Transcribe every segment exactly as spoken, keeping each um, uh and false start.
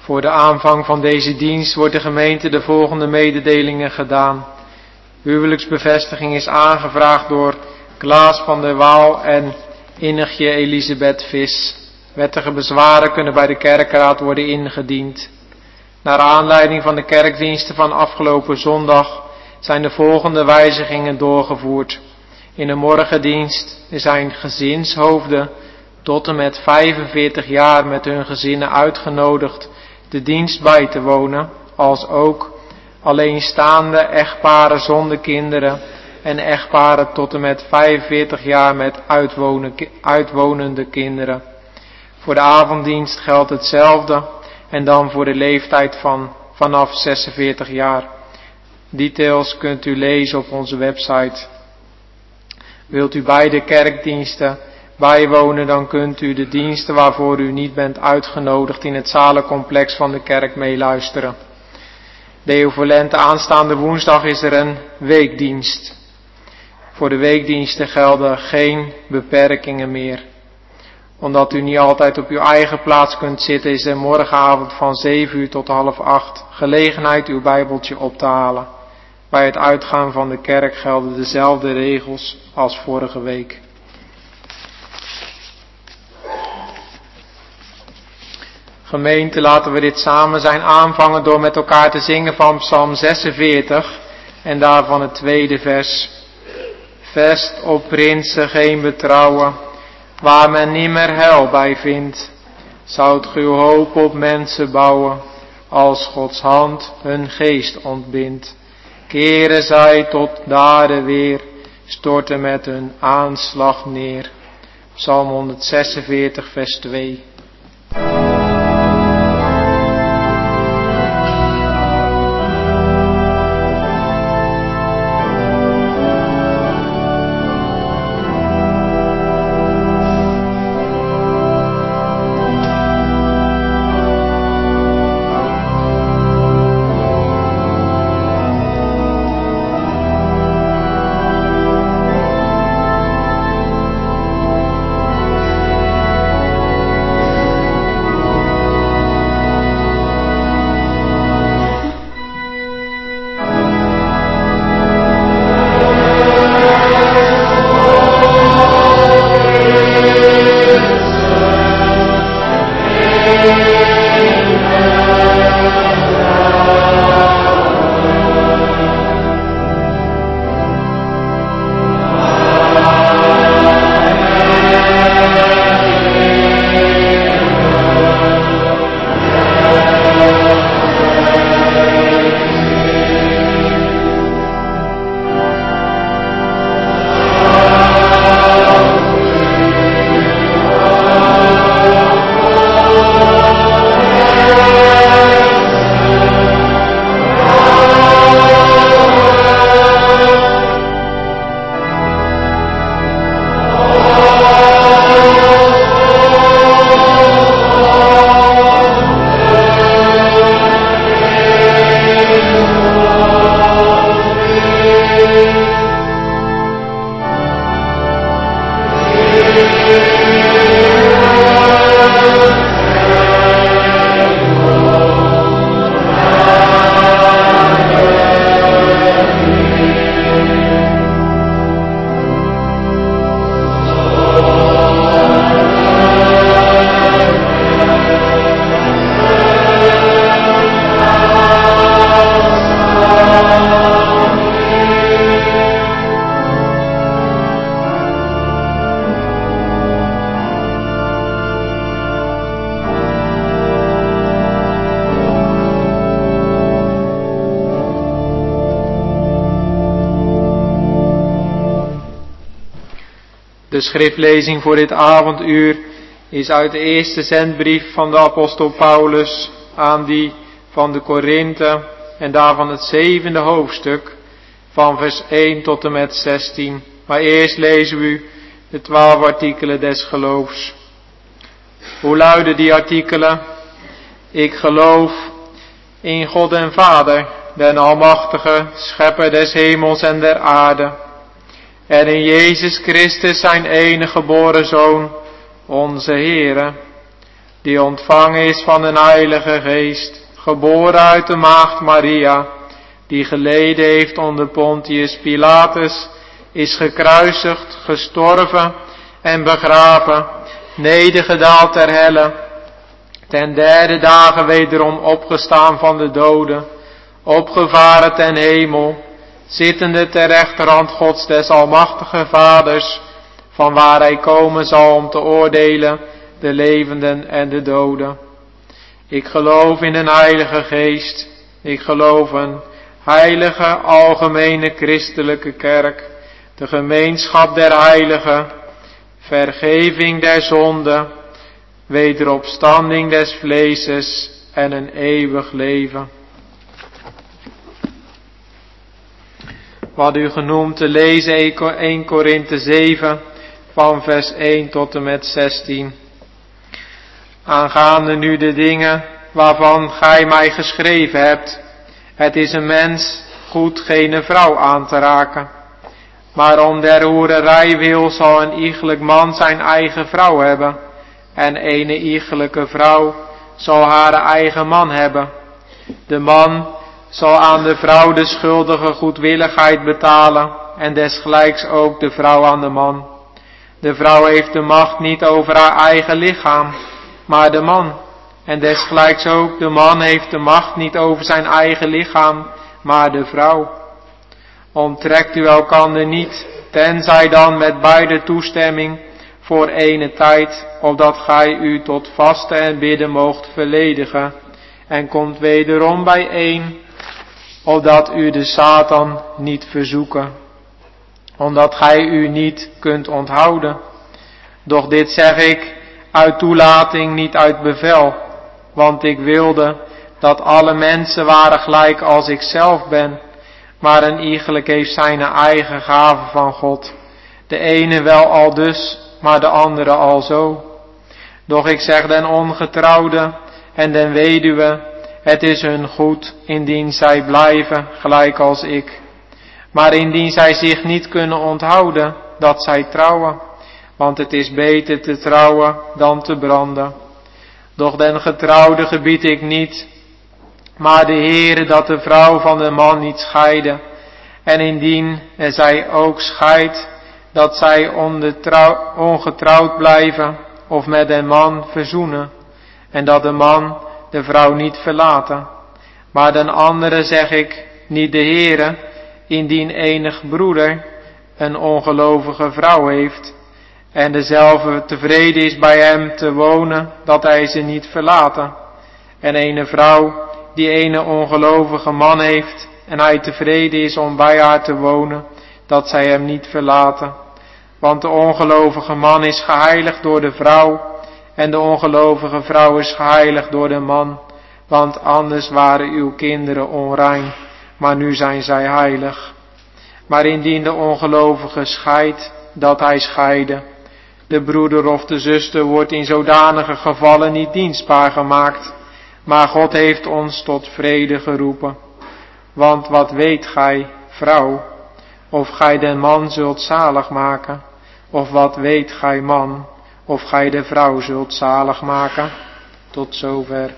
Voor de aanvang van deze dienst wordt de gemeente de volgende mededelingen gedaan. Huwelijksbevestiging is aangevraagd door Klaas van der Waal en Innigje Elisabeth Vis. Wettige bezwaren kunnen bij de kerkraad worden ingediend. Naar aanleiding van de kerkdiensten van afgelopen zondag zijn de volgende wijzigingen doorgevoerd. In de morgendienst zijn gezinshoofden tot en met vijfenveertig jaar met hun gezinnen uitgenodigd de dienst bij te wonen, als ook alleenstaande echtparen zonder kinderen en echtparen tot en met vijfenveertig jaar met uitwonen, uitwonende kinderen. Voor de avonddienst geldt hetzelfde en dan voor de leeftijd van vanaf zesenveertig jaar. Details kunt u lezen op onze website. Wilt u beide kerkdiensten bijwonen, dan kunt u de diensten waarvoor u niet bent uitgenodigd in het zalencomplex van de kerk meeluisteren. Deo Volente aanstaande woensdag is er een weekdienst. Voor de weekdiensten gelden geen beperkingen meer. Omdat u niet altijd op uw eigen plaats kunt zitten, is er morgenavond van zeven uur tot half acht gelegenheid uw Bijbeltje op te halen. Bij het uitgaan van de kerk gelden dezelfde regels als vorige week. Gemeente, laten we dit samen zijn aanvangen door met elkaar te zingen van Psalm zesenveertig en daarvan het tweede vers. Vest op prinsen geen betrouwen, waar men nimmer heil bij vindt. Zoudt ge uw hoop op mensen bouwen, als Gods hand hun geest ontbindt. Keren zij tot daden weer, storten met hun aanslag neer. Psalm honderdzesenveertig vers twee. De schriftlezing voor dit avonduur is uit de eerste zendbrief van de apostel Paulus aan die van de Korinthe en daarvan het zevende hoofdstuk van vers één tot en met zestien. Maar eerst lezen we u de twaalf artikelen des geloofs. Hoe luiden die artikelen? Ik geloof in God en Vader, den Almachtige, Schepper des hemels en der aarde, en in Jezus Christus zijn enige geboren Zoon, onze Heere, die ontvangen is van een Heilige Geest, geboren uit de maagd Maria, die geleden heeft onder Pontius Pilatus, is gekruisigd, gestorven en begraven, nedergedaald ter helle, ten derde dagen wederom opgestaan van de doden, opgevaren ten hemel, zittende ter rechterhand Gods des almachtige Vaders, van waar hij komen zal om te oordelen de levenden en de doden. Ik geloof in een Heilige Geest, ik geloof een heilige, algemene christelijke kerk, de gemeenschap der heiligen, vergeving der zonden, wederopstanding des vleeses en een eeuwig leven. We hadden u genoemd te lezen eerste Korinthe zeven van vers één tot en met zestien. Aangaande nu de dingen waarvan gij mij geschreven hebt, het is een mens goed geen vrouw aan te raken. Maar om der hoererij wil zal een iegelijk man zijn eigen vrouw hebben, en ene iegelijke vrouw zal haar eigen man hebben. De man zal aan de vrouw de schuldige goedwilligheid betalen, en desgelijks ook de vrouw aan de man. De vrouw heeft de macht niet over haar eigen lichaam, maar de man. En desgelijks ook de man heeft de macht niet over zijn eigen lichaam, maar de vrouw. Onttrekt u elkander niet, tenzij dan met beide toestemming, voor ene tijd, opdat gij u tot vasten en bidden moogt verledigen, en komt wederom bijeen, opdat u de Satan niet verzoeken, omdat gij u niet kunt onthouden. Doch dit zeg ik uit toelating, niet uit bevel, want ik wilde dat alle mensen waren gelijk als ik zelf ben, maar een iegelijk heeft zijn eigen gave van God. De ene wel al dus, maar de andere al zo. Doch ik zeg den ongetrouwden en den weduwe, het is hun goed indien zij blijven gelijk als ik. Maar indien zij zich niet kunnen onthouden, dat zij trouwen, want het is beter te trouwen dan te branden. Doch den getrouwde gebied ik niet, maar de Heere dat de vrouw van de man niet scheide, en indien zij ook scheidt, dat zij ongetrouwd blijven of met den man verzoenen, en dat de man de vrouw niet verlaten. Maar den andere zeg ik, niet de Heere, indien enig broeder een ongelovige vrouw heeft, en dezelfde tevreden is bij hem te wonen, dat hij ze niet verlaten. En ene vrouw die ene ongelovige man heeft, en hij tevreden is om bij haar te wonen, dat zij hem niet verlaten. Want de ongelovige man is geheiligd door de vrouw, en de ongelovige vrouw is geheiligd door de man, want anders waren uw kinderen onrein, maar nu zijn zij heilig. Maar indien de ongelovige scheidt, dat hij scheide. De broeder of de zuster wordt in zodanige gevallen niet dienstbaar gemaakt, maar God heeft ons tot vrede geroepen. Want wat weet gij, vrouw, of gij den man zult zalig maken, of wat weet gij, man, of gij de vrouw zult zalig maken? Tot zover.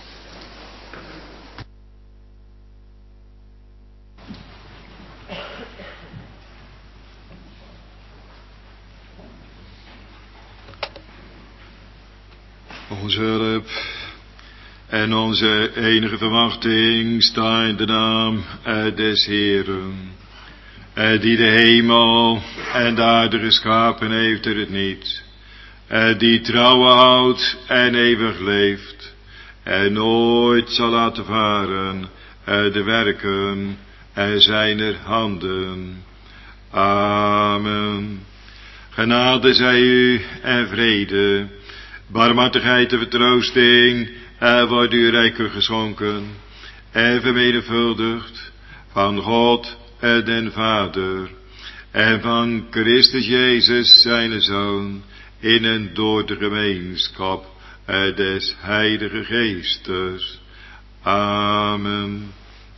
Onze hulp en onze enige verwachting staat in de naam des Heeren, die de hemel en de aarde geschapen heeft en het niet, die trouwen houdt en eeuwig leeft, en nooit zal laten varen de werken zijner handen. Amen. Genade zij u en vrede, barmhartigheid en vertroosting en wordt u rijker geschonken en vermenigvuldigd van God en den Vader en van Christus Jezus zijn Zoon in en door de gemeenschap des Heilige Geestes. Amen.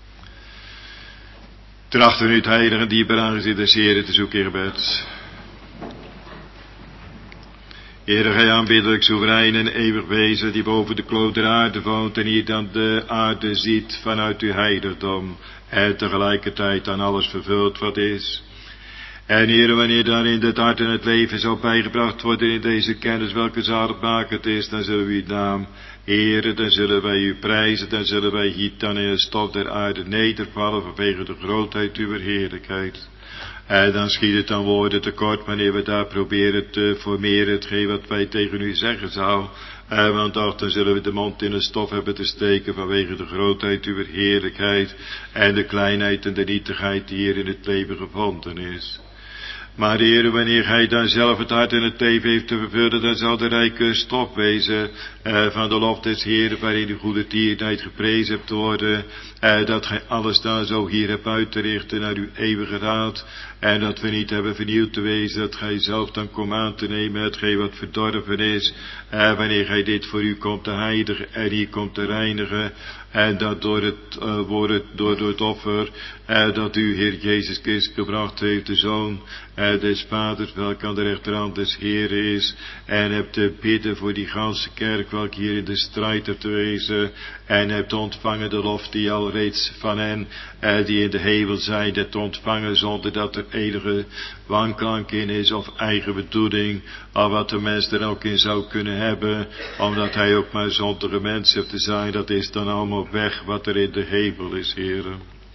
Trachten nu het heilige dieper aangezicht des Heren te zoeken in gebed. Heere, gij aanbiddelijk, soeverein en eeuwig wezen, die boven de kloot der aarde woont en hier dan de aarde ziet vanuit uw heiligdom en tegelijkertijd aan alles vervult wat is. En Heere, wanneer daarin het hart en het leven zou bijgebracht worden in deze kennis welke zaligmakend is, dan zullen we uw naam, Heere, dan zullen wij u prijzen, dan zullen wij hier dan in het stof der aarde nedervallen vanwege de grootheid uw heerlijkheid. En dan schiet het aan woorden tekort wanneer we daar proberen te formeren hetgeen wat wij tegen u zeggen zou. En want toch, dan zullen we de mond in het stof hebben te steken vanwege de grootheid uw heerlijkheid en de kleinheid en de nietigheid die hier in het leven gevonden is. Maar Heere, wanneer gij dan zelf het hart en het leven heeft te vervullen, dan zal de rijke stof wezen eh, van de lof des Heeren, waarin uw goede tierenheid geprezen hebt te worden, eh, dat gij alles daar zo hier hebt uit te richten naar uw eeuwige raad, en dat we niet hebben vernieuwd te wezen, dat gij zelf dan komt aan te nemen hetgeen wat verdorven is, eh, wanneer gij dit voor u komt te heiligen en hier komt te reinigen, en dat door het, uh, woord, door, door het offer, uh, dat u Heer Jezus Christus gebracht heeft, de Zoon uh, des Vaders, welke aan de rechterhand des Heeren is, en hebt te bidden voor die ganse kerk, welke hier in de strijd hebt te wezen, en hebt ontvangen de lof die al reeds van hen, uh, die in de hemel zijn, hebt ontvangen, zonder dat er enige wanklank in is, of eigen bedoeling, of wat de mens er ook in zou kunnen hebben, omdat hij ook maar zondige mens heeft te zijn, dat is dan allemaal weg wat er in de hemel is, Heere.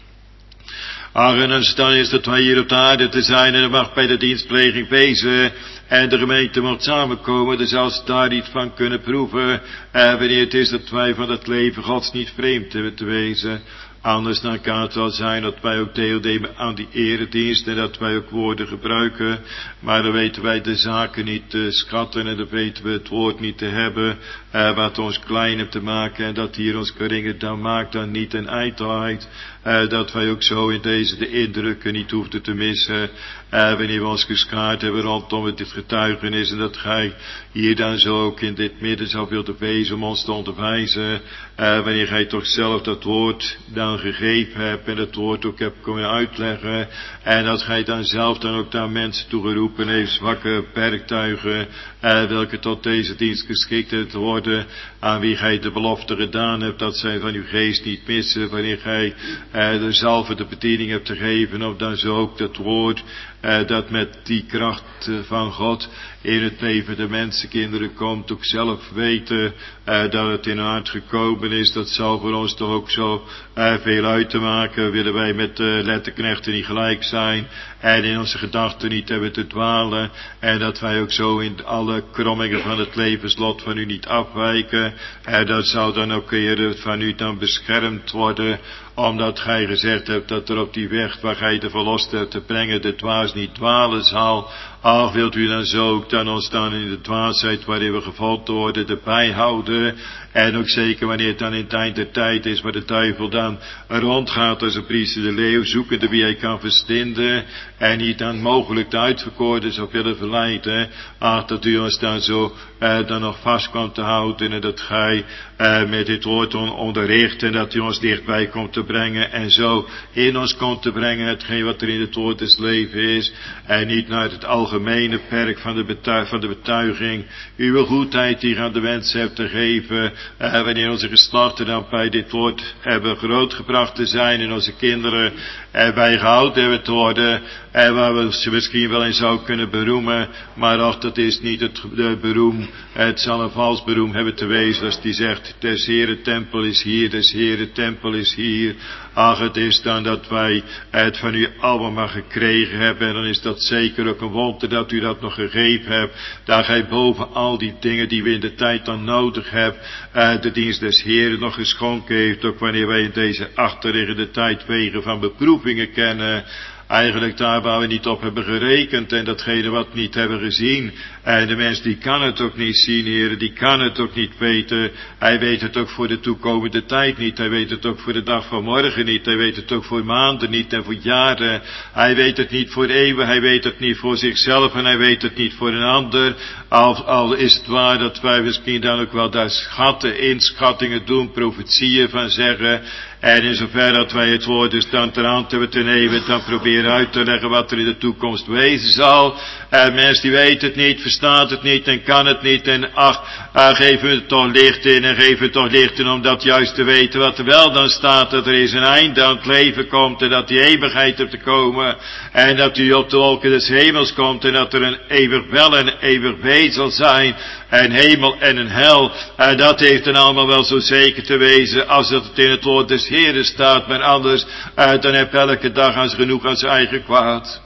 Ach, en dan is dat wij hier op de aarde te zijn en er mag bij de dienstpleging wezen en de gemeente moet samenkomen, dus als ze daar niet van kunnen proeven, eh, wanneer het is dat wij van het leven Gods niet vreemd hebben te wezen. Anders dan kan het wel zijn dat wij ook deelnemen aan die eredienst en dat wij ook woorden gebruiken. Maar dan weten wij de zaken niet te schatten en dan weten we het woord niet te hebben eh, wat ons klein heeft te maken en dat hier ons geringer dan maakt dan niet een ijdelheid. Uh, dat wij ook zo in deze de indrukken niet hoefden te missen. Uh, wanneer we ons geschaard hebben rondom het dit getuigenis. En dat gij hier dan zo ook in dit midden zou willen wezen om ons te onderwijzen. Uh, wanneer gij toch zelf dat woord dan gegeven hebt. En dat woord ook hebt kunnen uitleggen. En dat gij dan zelf dan ook daar mensen toegeroepen heeft. Zwakke werktuigen. Uh, welke tot deze dienst geschikt hebben te worden. Aan wie gij de belofte gedaan hebt. Dat zij van uw geest niet missen. Wanneer gij Uh, de zalve de bediening hebt te geven, of dan zo ook dat woord, uh, dat met die kracht uh, van God in het leven de mensenkinderen komt, ook zelf weten uh, dat het in hart gekomen is. Dat zal voor ons toch ook zo uh, veel uit te maken. Willen wij met de uh, letterknechten niet gelijk zijn en in onze gedachten niet hebben te dwalen en dat wij ook zo in alle krommingen van het levenslot van u niet afwijken. En dat zou dan ook, Heer, van u dan beschermd worden, omdat gij gezegd hebt dat er op die weg waar gij de verloste hebt te brengen de dwaas niet dwalen zal. Ach, wilt u dan zo ook dan ons dan in de dwaasheid waarin we gevolgd worden erbij houden. En ook zeker wanneer het dan in het eind der tijd is, waar de duivel dan rondgaat als een priester de leeuw, zoekende wie hij kan verstinden. En niet dan mogelijk de uitverkoren zou willen verleiden. Ach, dat u ons dan zo uh, dan nog vast kwam te houden. En dat gij uh, met dit woord on onderricht en dat u ons dichtbij komt te brengen. En zo in ons komt te brengen hetgeen wat er in het woord des leven is. En niet naar het algemene perk van de, betuig, van de betuiging. Uw goedheid die aan de wens hebt te geven. Uh, wanneer onze geslachten dan bij dit woord hebben grootgebracht te zijn. En onze kinderen erbij gehouden hebben te worden. En waar we ze misschien wel in zouden kunnen beroemen. Maar ach, dat is niet het de beroem. Het zal een vals beroem hebben te wezen. Als die zegt, des Heere tempel is hier, des Heere tempel is hier. Ach, het is dan dat wij het van u allemaal gekregen hebben. En dan is dat zeker ook een wonder dat u dat nog gegeven hebt. Dat gij boven al die dingen die we in de tijd dan nodig hebben. Uh, de dienst des Heeren nog geschonken heeft. Ook wanneer wij in deze achterliggende tijd wegen van beproevingen kennen. Eigenlijk daar waar we niet op hebben gerekend en datgene wat we niet hebben gezien. En de mens die kan het ook niet zien, heren, die kan het ook niet weten. Hij weet het ook voor de toekomende tijd niet. Hij weet het ook voor de dag van morgen niet. Hij weet het ook voor maanden niet en voor jaren. Hij weet het niet voor eeuwen. Hij weet het niet voor zichzelf en hij weet het niet voor een ander. Al, al is het waar dat wij misschien dan ook wel daar schatten, inschattingen doen, profetieën van zeggen. En in zover dat wij het woord dus dan ter hand hebben te nemen, dan proberen uit te leggen wat er in de toekomst wezen zal. En mensen die weten het niet, verstaat het niet en kan het niet. En ach, uh, geven we het toch licht in en geven we het toch licht in om dat juist te weten wat er wel dan staat. Dat er eens een einde aan het leven komt en dat die eeuwigheid er te komen. En dat u op de wolken des hemels komt en dat er een eeuwig wel en een eeuwig wee zal zijn. En hemel en een hel. En dat heeft dan allemaal wel zo zeker te wezen als dat het in het woord des Heeren staat. Maar anders, uh, dan heb elke dag aan genoeg aan zijn eigen kwaad.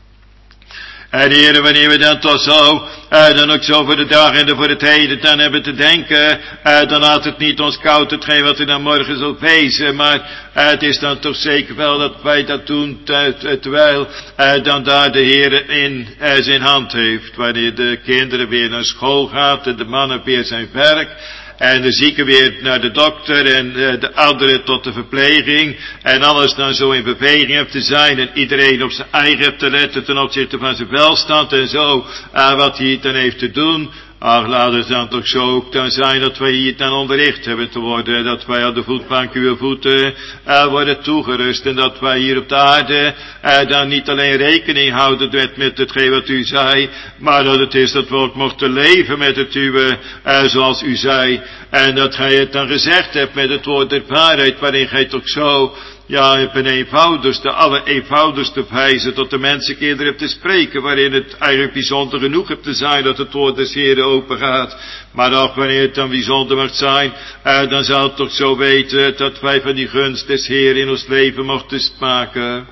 En Heere, wanneer we dan toch zo, uh, dan ook zo voor de dag en voor het heden dan hebben te denken, uh, dan laat het niet ons koud hetgeen wat er dan morgen zal wezen, maar uh, het is dan toch zeker wel dat wij dat doen, terwijl uh, dan daar de Heere in uh, zijn hand heeft, wanneer de kinderen weer naar school gaan en de mannen weer zijn werk. En de zieke weer naar de dokter en uh, de ouderen tot de verpleging. En alles dan zo in beweging heeft te zijn. En iedereen op zijn eigen heeft te letten ten opzichte van zijn welstand en zo. Uh, wat hij dan heeft te doen. Ach, laat het dan toch zo ook dan zijn dat wij hier dan onderricht hebben te worden. Dat wij aan de voetbank uw voeten uh, worden toegerust. En dat wij hier op de aarde uh, dan niet alleen rekening houden met, met hetgeen wat u zei. Maar dat het is dat we ook mochten leven met het uwe uh, zoals u zei. En dat gij het dan gezegd hebt met het woord der waarheid. Waarin gij toch zo... Ja, op een eenvoudigste, alle eenvoudigste wijze tot de mensenkinderen hebt te spreken, waarin het eigenlijk bijzonder genoeg hebt te zijn dat het woord des Heeren open gaat. Maar ook wanneer het dan bijzonder mag zijn, eh, dan zal het toch zo weten dat wij van die gunst des Heeren in ons leven mochten smaken.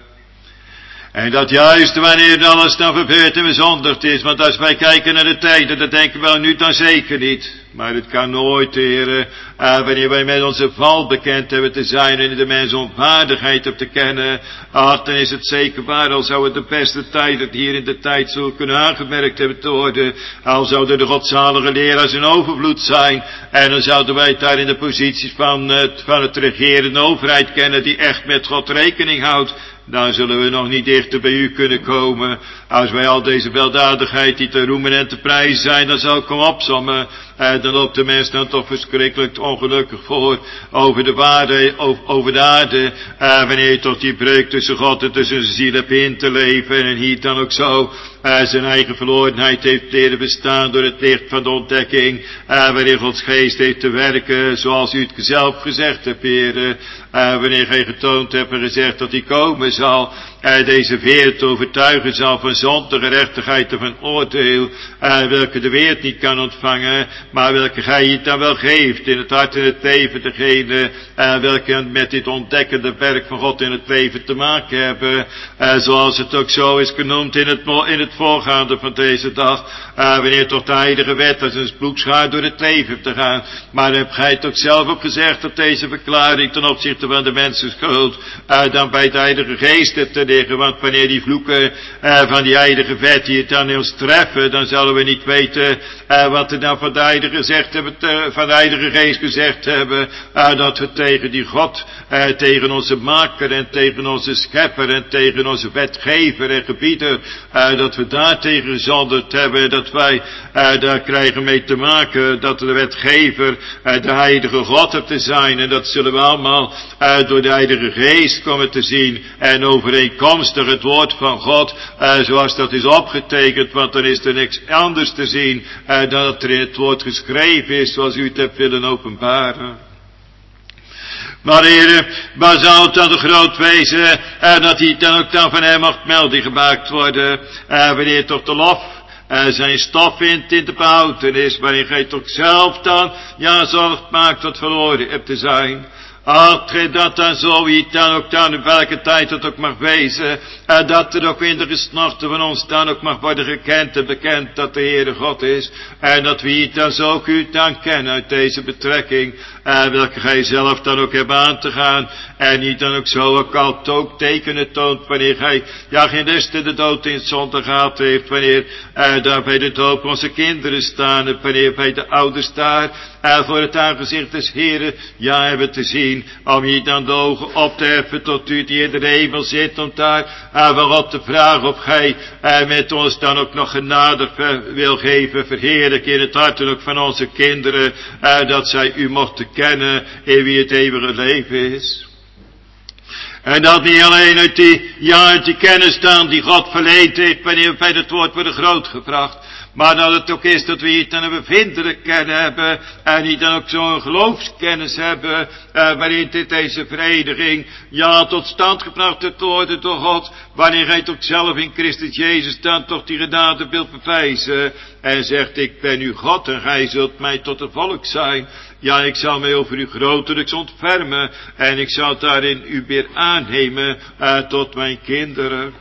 En dat juist wanneer alles dan verbeurd en bezondigd is, want als wij kijken naar de tijden, dan denken we wel nu dan zeker niet. Maar het kan nooit, Heere, uh, wanneer wij met onze val bekend hebben te zijn en de mens onwaardigheid op te kennen, ach, dan is het zeker waar, al zou het de beste tijden hier in de tijd zo kunnen aangemerkt hebben te worden, al zouden de godzalige leraars in overvloed zijn, en dan zouden wij daar in de posities van het, van het regerende overheid kennen, die echt met God rekening houdt. Dan zullen we nog niet dichter bij u kunnen komen. Als wij al deze weldadigheid die te roemen en te prijzen zijn, dan zal ik hem opsommen. En dan loopt de mens dan toch verschrikkelijk ongelukkig voor over de waarde, over, over de aarde. En wanneer je toch die breuk tussen God en tussen zijn ziel hebt in te leven. En hier dan ook zo uh, zijn eigen verlorenheid heeft leren bestaan door het licht van de ontdekking. Uh, wanneer Gods geest heeft te werken zoals u het zelf gezegd hebt, Heer. Uh, wanneer gij getoond hebt en gezegd dat hij komen zal. Uh, deze wereld te overtuigen zal van zonde, gerechtigheid en van oordeel. Uh, welke de wereld niet kan ontvangen. Maar welke gij het dan wel geeft in het hart en het leven. Degene uh, welke met dit ontdekkende werk van God in het leven te maken hebben. Uh, zoals het ook zo is genoemd in het, in het voorgaande van deze dag. Uh, wanneer toch de heilige wet als een sploekschaar door het leven te gaan. Maar heb gij het ook zelf ook gezegd dat deze verklaring ten opzichte van de mensen schuld. Uh, dan bij de heilige geest hebt te liggen. Want wanneer die vloeken uh, van die heilige wet die het dan ons treffen. Dan zullen we niet weten uh, wat er dan van de heilige gezegd hebben, te, van de heilige geest gezegd hebben. Uh, dat we tegen die God, uh, tegen onze maker en tegen onze schepper en tegen onze wetgever en gebieder. Uh, dat we daar tegen gezondigd hebben. Dat wij uh, daar krijgen mee te maken. Dat de wetgever uh, de heilige God hebt te zijn. En dat zullen we allemaal uh, door de heilige geest komen te zien. En overeenkomstig het woord van God. Uh, zoals dat is opgetekend. Want dan is er niks anders te zien. Uh, dan dat er in het woord geschreven is. Zoals u het hebt willen openbaren. Maar Heere, waar zou het dan de groot wezen. Uh, dat hij dan ook dan van hem mocht melding gemaakt worden. Uh, wanneer toch de lof. Uh, zijn stof vindt in de behoudenis, waarin gij toch zelf dan, ja, zorg maakt wat verloren hebt te zijn. Als gij dat dan zoiets dan ook dan, in welke tijd het ook mag wezen, uh, dat er ook in de gesnorten van ons dan ook mag worden gekend en bekend dat de Heere God is, en dat we hier dan zo ook u dan kennen uit deze betrekking, uh, welke gij zelf dan ook hebt aan te gaan, en niet dan ook zo ook al ook tekenen toont, wanneer gij, ja, geen rust in de dood in het zonde gehad heeft, wanneer uh, daar bij de doop onze kinderen staan, en wanneer bij de ouders daar, uh, voor het aangezicht des Heeren, ja, hebben te zien, om hier dan de ogen op te heffen tot u die in de hemel zit, om daar uh, waarop te vragen of gij uh, met ons dan ook nog genadig uh, wil geven, verheerlijk in het hart en ook van onze kinderen, uh, dat zij u mochten kennen in wie het eeuwige leven is. En dat niet alleen uit die, ja, uit die kennis staan die God verleend heeft, wanneer we bij het woord worden grootgebracht. Maar dat het ook is dat we hier dan een bevindelijk kennen hebben. En die dan ook zo'n geloofskennis hebben. Uh, waarin dit deze vereniging, ja, tot stand gebracht te worden door God. Wanneer hij toch zelf in Christus Jezus dan toch die genade wilt bewijzen. En zegt, ik ben uw God en gij zult mij tot een volk zijn. Ja, ik zal mij over u grotelijks ontfermen. En ik zal daarin u weer aannemen uh, tot mijn kinderen.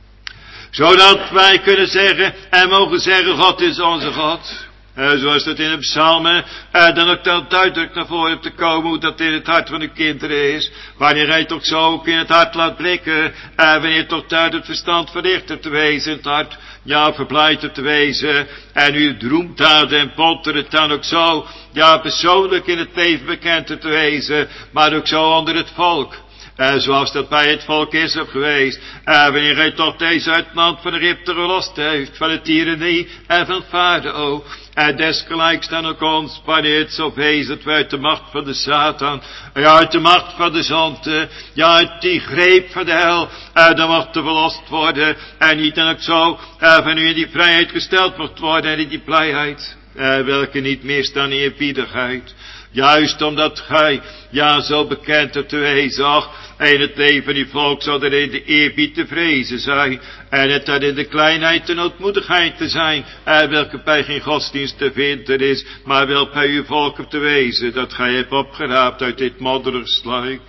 Zodat wij kunnen zeggen en mogen zeggen, God is onze God. Uh, zoals dat in de psalmen uh, dan ook dan duidelijk naar voren hebt te komen hoe dat in het hart van uw kinderen is. Wanneer hij toch zo ook in het hart laat blikken. Uh, wanneer toch daar het verstand verlicht hebt te wezen. Het hart, ja, verblijd hebt te wezen. En uw droemdaden en ponteren dan ook zo, ja, persoonlijk in het leven bekend hebt te wezen. Maar ook zo onder het volk. Uh, zoals dat bij het volk is ook geweest. Uh, wanneer hij toch deze uit het land van Egypte gelost heeft. Van de tirannie en van Farao. En desgelijks dan ook ons. Wanneer het zo wees dat wij uit de macht van de Satan. Ja, uit de macht van de zonde. Ja, uit die greep van de hel. Uh, dan mocht verlost worden. En niet dan ook zo. Uh, van u in die vrijheid gesteld mocht worden. En in die blijheid. Uh, welke niet meer dan in eerbiedigheid. Juist omdat gij, ja, zo bekend hebt te wezen, ach, in het leven van die volk zou er in de eerbied te vrezen zijn, en het dan in de kleinheid en ootmoedigheid te zijn, en welke bij geen godsdienst te vinden is, maar wel bij uw volk op te wezen, dat gij hebt opgeraapt uit dit modderig slijk.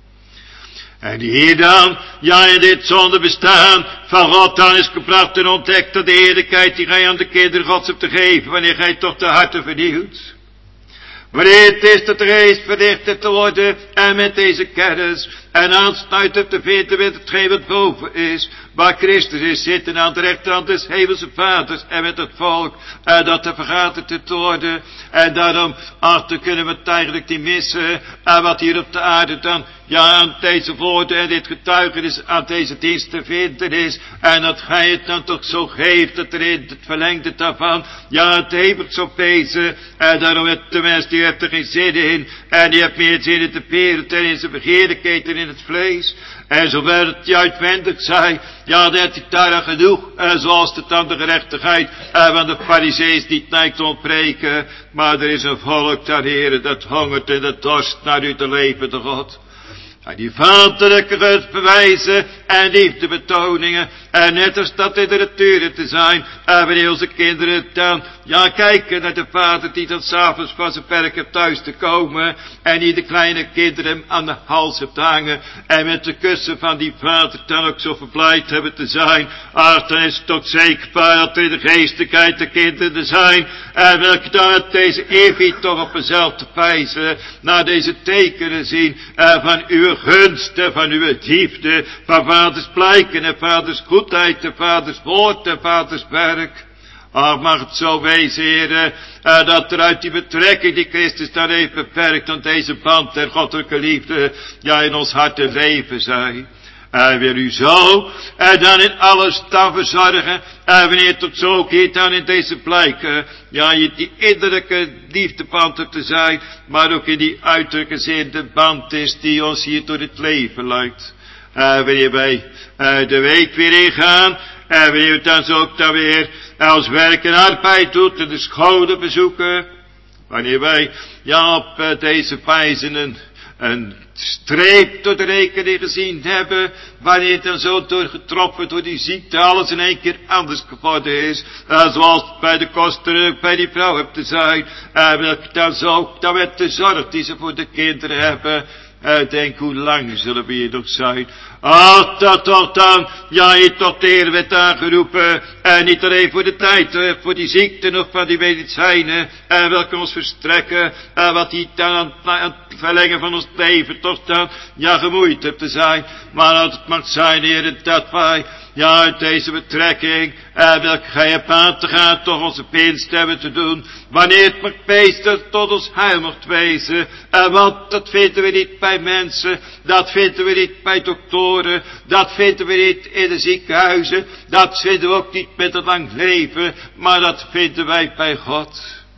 En hier dan, ja, in dit zonde bestaan van God dan is gebracht en ontdekt dat de heerlijkheid die gij aan de kinderen Gods hebt te geven, wanneer gij toch de harten vernieuwt. Wanneer het is dat de geest verlicht heeft te worden en met deze kennis en aansluit hebt te vinden met hetgeen wat boven is, waar Christus is zitten aan de rechterhand des hemelse vaders en met het volk en dat er vergaat te worden. En daarom, achter kunnen we het eigenlijk niet missen en wat hier op de aarde dan, ja, aan deze woorden en dit getuigenis aan deze dienst te vinden is. En dat gij het dan toch zo geeft, dat er in het verlengde daarvan, ja, het hevig zo pezen. En daarom heeft de mens, die heeft er geen zin in. En die heeft meer zin in de wereld en in zijn begeerlijkheid en in het vlees. En zowel het die uitwendig zij, ja, dat hij daar aan genoeg, en zoals het dan de gerechtigheid en van de farisees niet neigt te ontbreken. Maar er is een volk daar, Heere, dat hongert en dat dorst naar u te leven, de God. En die vaderlijke bewijzen en liefdebetoningen. En net als dat in de natuur te zijn. En wanneer onze kinderen dan, ja, kijken naar de vader die dan s'avonds van zijn werk hebt thuis te komen. En die de kleine kinderen hem aan de hals hebt hangen. En met de kussen van die vader dan ook zo verblijd hebben te zijn. Ach, dan is het ook zeker dat er in de geestelijkheid de kinderen zijn. En welke dan met deze eerbied toch op dezelfde wijze naar deze tekenen zien. En van uw gunsten, van uw liefde, van vaders blijken en vaders goedheid en vaders woord en vaders werk. Ach, mag het zo wezen, Heere, uh, dat er uit die betrekking die Christus daar heeft beperkt aan deze band der goddelijke liefde, ja, in ons hart en leven zij. En wil u zo, en dan in alles dan verzorgen, en wanneer het tot zo keert dan in deze blijken, ja, je die innerlijke liefdeband hebt te zijn, maar ook in die uiterlijke zin de band is die ons hier door het leven leidt. En wanneer wij uh, de week weer ingaan, en wanneer we dan zo ook dan weer als werk en arbeid doet en de scholen bezoeken, wanneer wij, ja, op uh, deze wijze een, een streep door de rekening gezien hebben, wanneer het dan zo door getroffen door die ziekte alles in één keer anders geworden is, uh, zoals het bij de koster bij die vrouw hebt te zijn, uh, welke dan zo, dan met de zorg die ze voor de kinderen hebben. Uh, denk, hoe lang zullen we hier nog zijn? Ach, dat toch dan, ja, je tot de Heer werd aangeroepen, en niet alleen voor de tijd, uh, voor die ziekten of van die medicijnen, uh, welke ons verstrekken, uh, wat die dan aan, aan het verlengen van ons leven toch dan, ja, gemoeid hebt te zijn, maar dat het mag zijn, Heer, dat wij, ja, uit deze betrekking, uh, welke gij hebt aan te gaan, toch onze winst hebben te doen, wanneer het mag wezen, tot ons heil mocht wezen, uh, want dat vinden we niet bij mensen, dat vinden we niet bij doktoren, dat vinden we niet in de ziekenhuizen, dat vinden we ook niet met een lang leven, maar dat vinden wij bij God.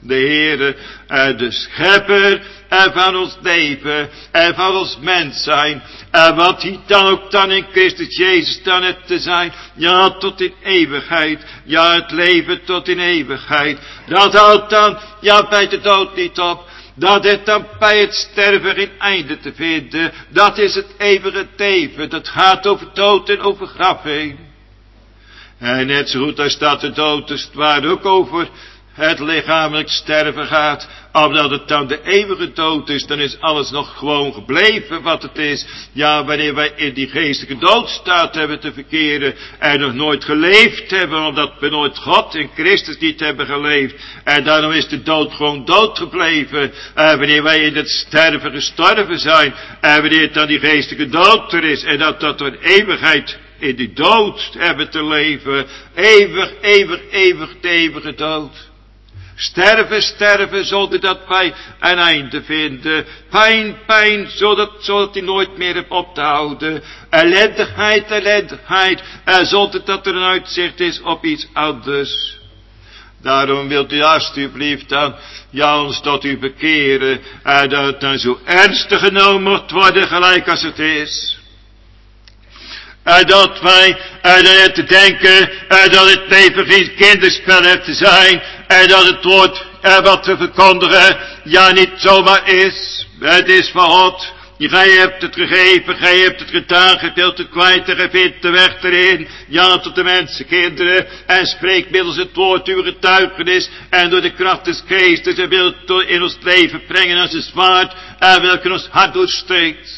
de Heere, uh, de schepper uh, van ons leven en van ons mens zijn. En wat hij dan ook dan in Christus Jezus dan het te zijn. Ja, tot in eeuwigheid. Ja, het leven tot in eeuwigheid. Dat houdt dan, ja, bij de dood niet op. Dat het dan bij het sterven geen einde te vinden. Dat is het eeuwige leven. Dat gaat over dood en over graf heen. En net zo goed als dat de dood is, waar ook over het lichamelijk sterven gaat, omdat het dan de eeuwige dood is, dan is alles nog gewoon gebleven wat het is. Ja, wanneer wij in die geestelijke doodstaat hebben te verkeren en nog nooit geleefd hebben, omdat we nooit God in Christus niet hebben geleefd. En daarom is de dood gewoon dood gebleven. En wanneer wij in het sterven gestorven zijn, en wanneer dan die geestelijke dood er is, en dat dat door eeuwigheid in die dood hebben te leven. Eeuwig, eeuwig, eeuwig, de eeuwige dood. Sterven, sterven, zonder dat wij een einde vinden. Pijn, pijn, zodat, zodat die nooit meer hebt op te houden. Ellendigheid, ellendigheid, en zonder dat er een uitzicht is op iets anders. Daarom wilt u alstublieft dan, ja, ons tot u bekeren, en dat het dan zo ernstig genomen moet worden, gelijk als het is. En dat wij, en dat te denken, en dat het leven geen kinderspel heeft te zijn, en dat het woord, en wat we verkondigen, ja, niet zomaar is. Het is van God. Gij hebt het gegeven, gij hebt het gedaan, gij wilt het kwijt en gij vindt de weg erin. Ja, tot de mensenkinderen, en spreekt middels het woord uw getuigenis, en door de kracht des geestes, en wil het in ons leven brengen als een zwaard, en welke ons hart doorsteekt.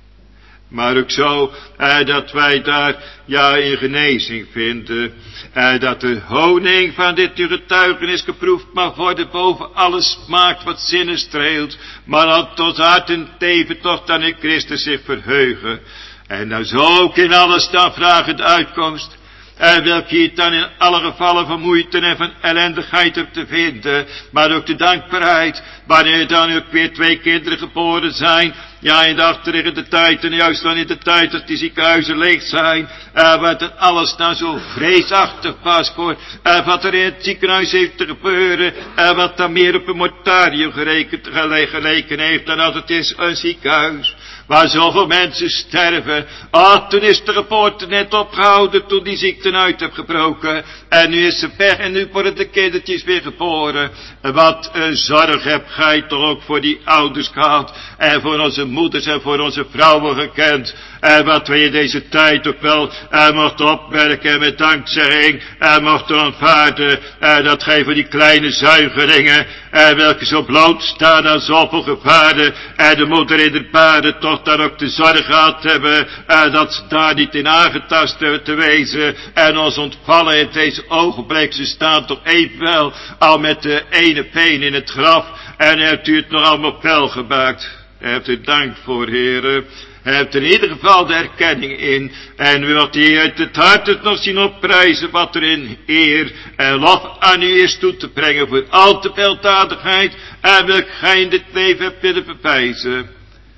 Maar ook zo, eh, dat wij daar, ja, in genezing vinden. Eh, dat de honing van dit uw getuigenis geproefd mag worden boven alles smaakt wat zinnen streelt. Maar dat tot hart en teven toch dan in Christus zich verheugen. En nou zo ook in alles dan vragen de uitkomst. En welke je dan in alle gevallen van moeite en van ellendigheid hebt te vinden. Maar ook de dankbaarheid. Wanneer dan ook weer twee kinderen geboren zijn. Ja, in de achterliggende tijd en juist dan in de tijd dat die ziekenhuizen leeg zijn. En wat er alles nou zo vreesachtig was voor. En wat er in het ziekenhuis heeft te gebeuren. En wat dan meer op een mortarium gerekend, geleken heeft dan dat het is een ziekenhuis. Waar zoveel mensen sterven. Ah, toen is de geboorte net opgehouden toen die ziekte uit heeft gebroken. En nu is ze weg en nu worden de kindertjes weer geboren. Wat een zorg hebt gij toch ook voor die ouders gehad. En voor onze moeders en voor onze vrouwen gekend. En wat wij in deze tijd ook wel uh, mochten opmerken met dankzegging. En mochten aanvaarden. Uh, dat gij voor die kleine zuigeringen. Uh, welke zo blootstaan aan zoveel gevaren. En de moeder in de baarden toch daar ook de zorg gehad hebben. Uh, dat ze daar niet in aangetast hebben te wezen. En ons ontvallen in deze ogenblik. Ze staan toch evenwel al met de ene been in het graf. En hebt u het nog allemaal wel gemaakt. Hebt u dank voor, heren. Hebt er in ieder geval de erkenning in. En wilt u uit het hart het nog zien opprijzen wat er in eer en lof aan u is toe te brengen voor al de weldadigheid en welk gij in dit leven hebt willen bewijzen.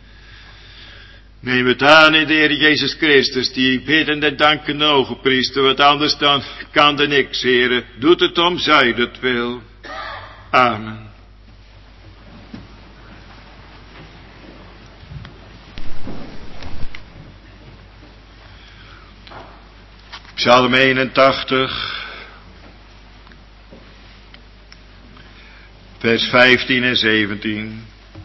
Neem het aan in de Heer Jezus Christus, die biddende en dankende ogenpriester, wat anders dan kan er niks, heren. Doet het om zij dat wil. Amen. Psalm eenentachtig, vers vijftien en zeventien.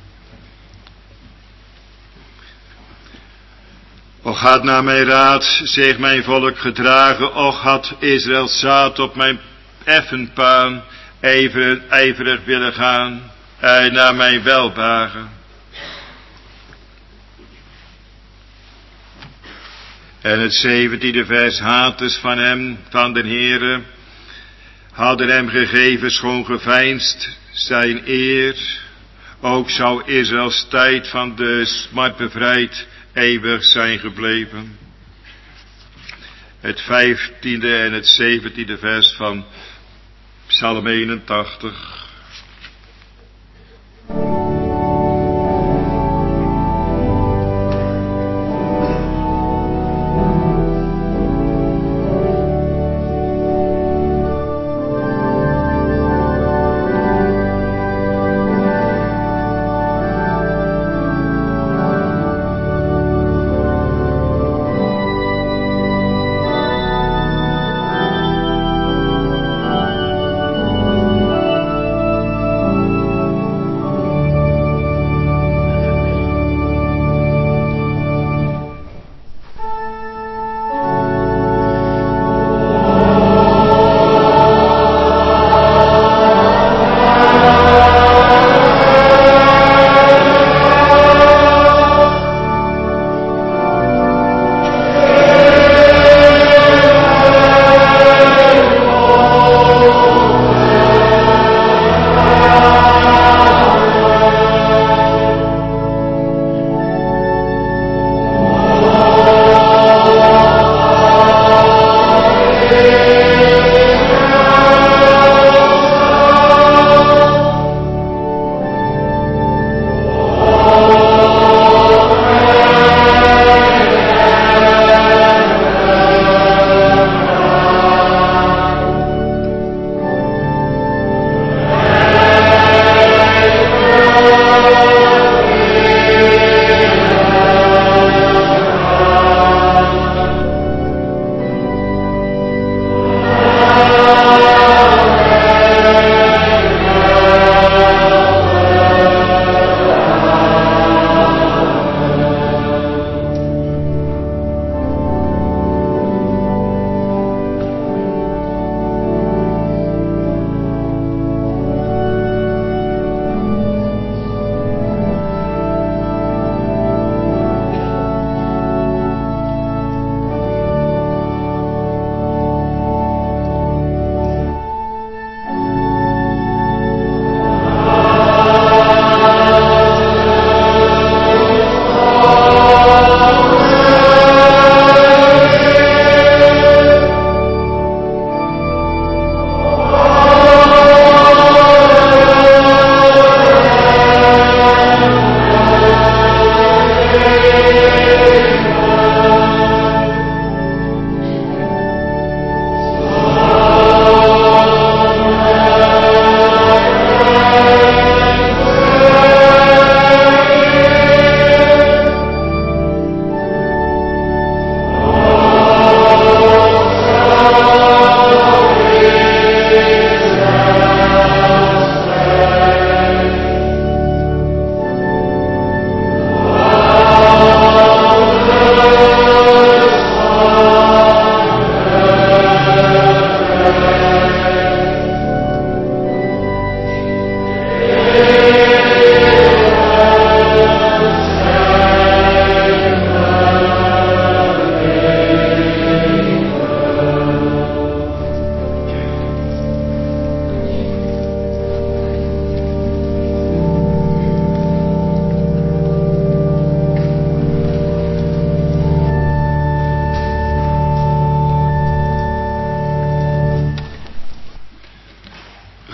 Och had naar mijn raad zich mijn volk gedragen, och had Israëls zaad op mijn effenpaan ijverig, ijverig willen gaan, en naar mijn welbehagen. En het zeventiende vers, haters van hem, van den Heere, hadden hem gegeven schoon geveinsd zijn eer. Ook zou Israëls tijd van de smart bevrijd eeuwig zijn gebleven. Het vijftiende en het zeventiende vers van Psalm eenentachtig.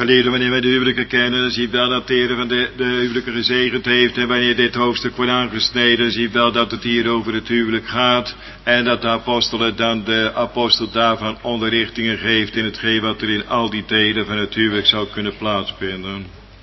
Wanneer, wanneer wij de huwelijken kennen, dan zie je wel dat de Heer van de, de huwelijken gezegend heeft. En wanneer dit hoofdstuk wordt aangesneden, dan zie je wel dat het hier over het huwelijk gaat. En dat de apostelen dan de apostel daarvan onderrichtingen geeft in hetgeen wat er in al die delen van het huwelijk zou kunnen plaatsvinden.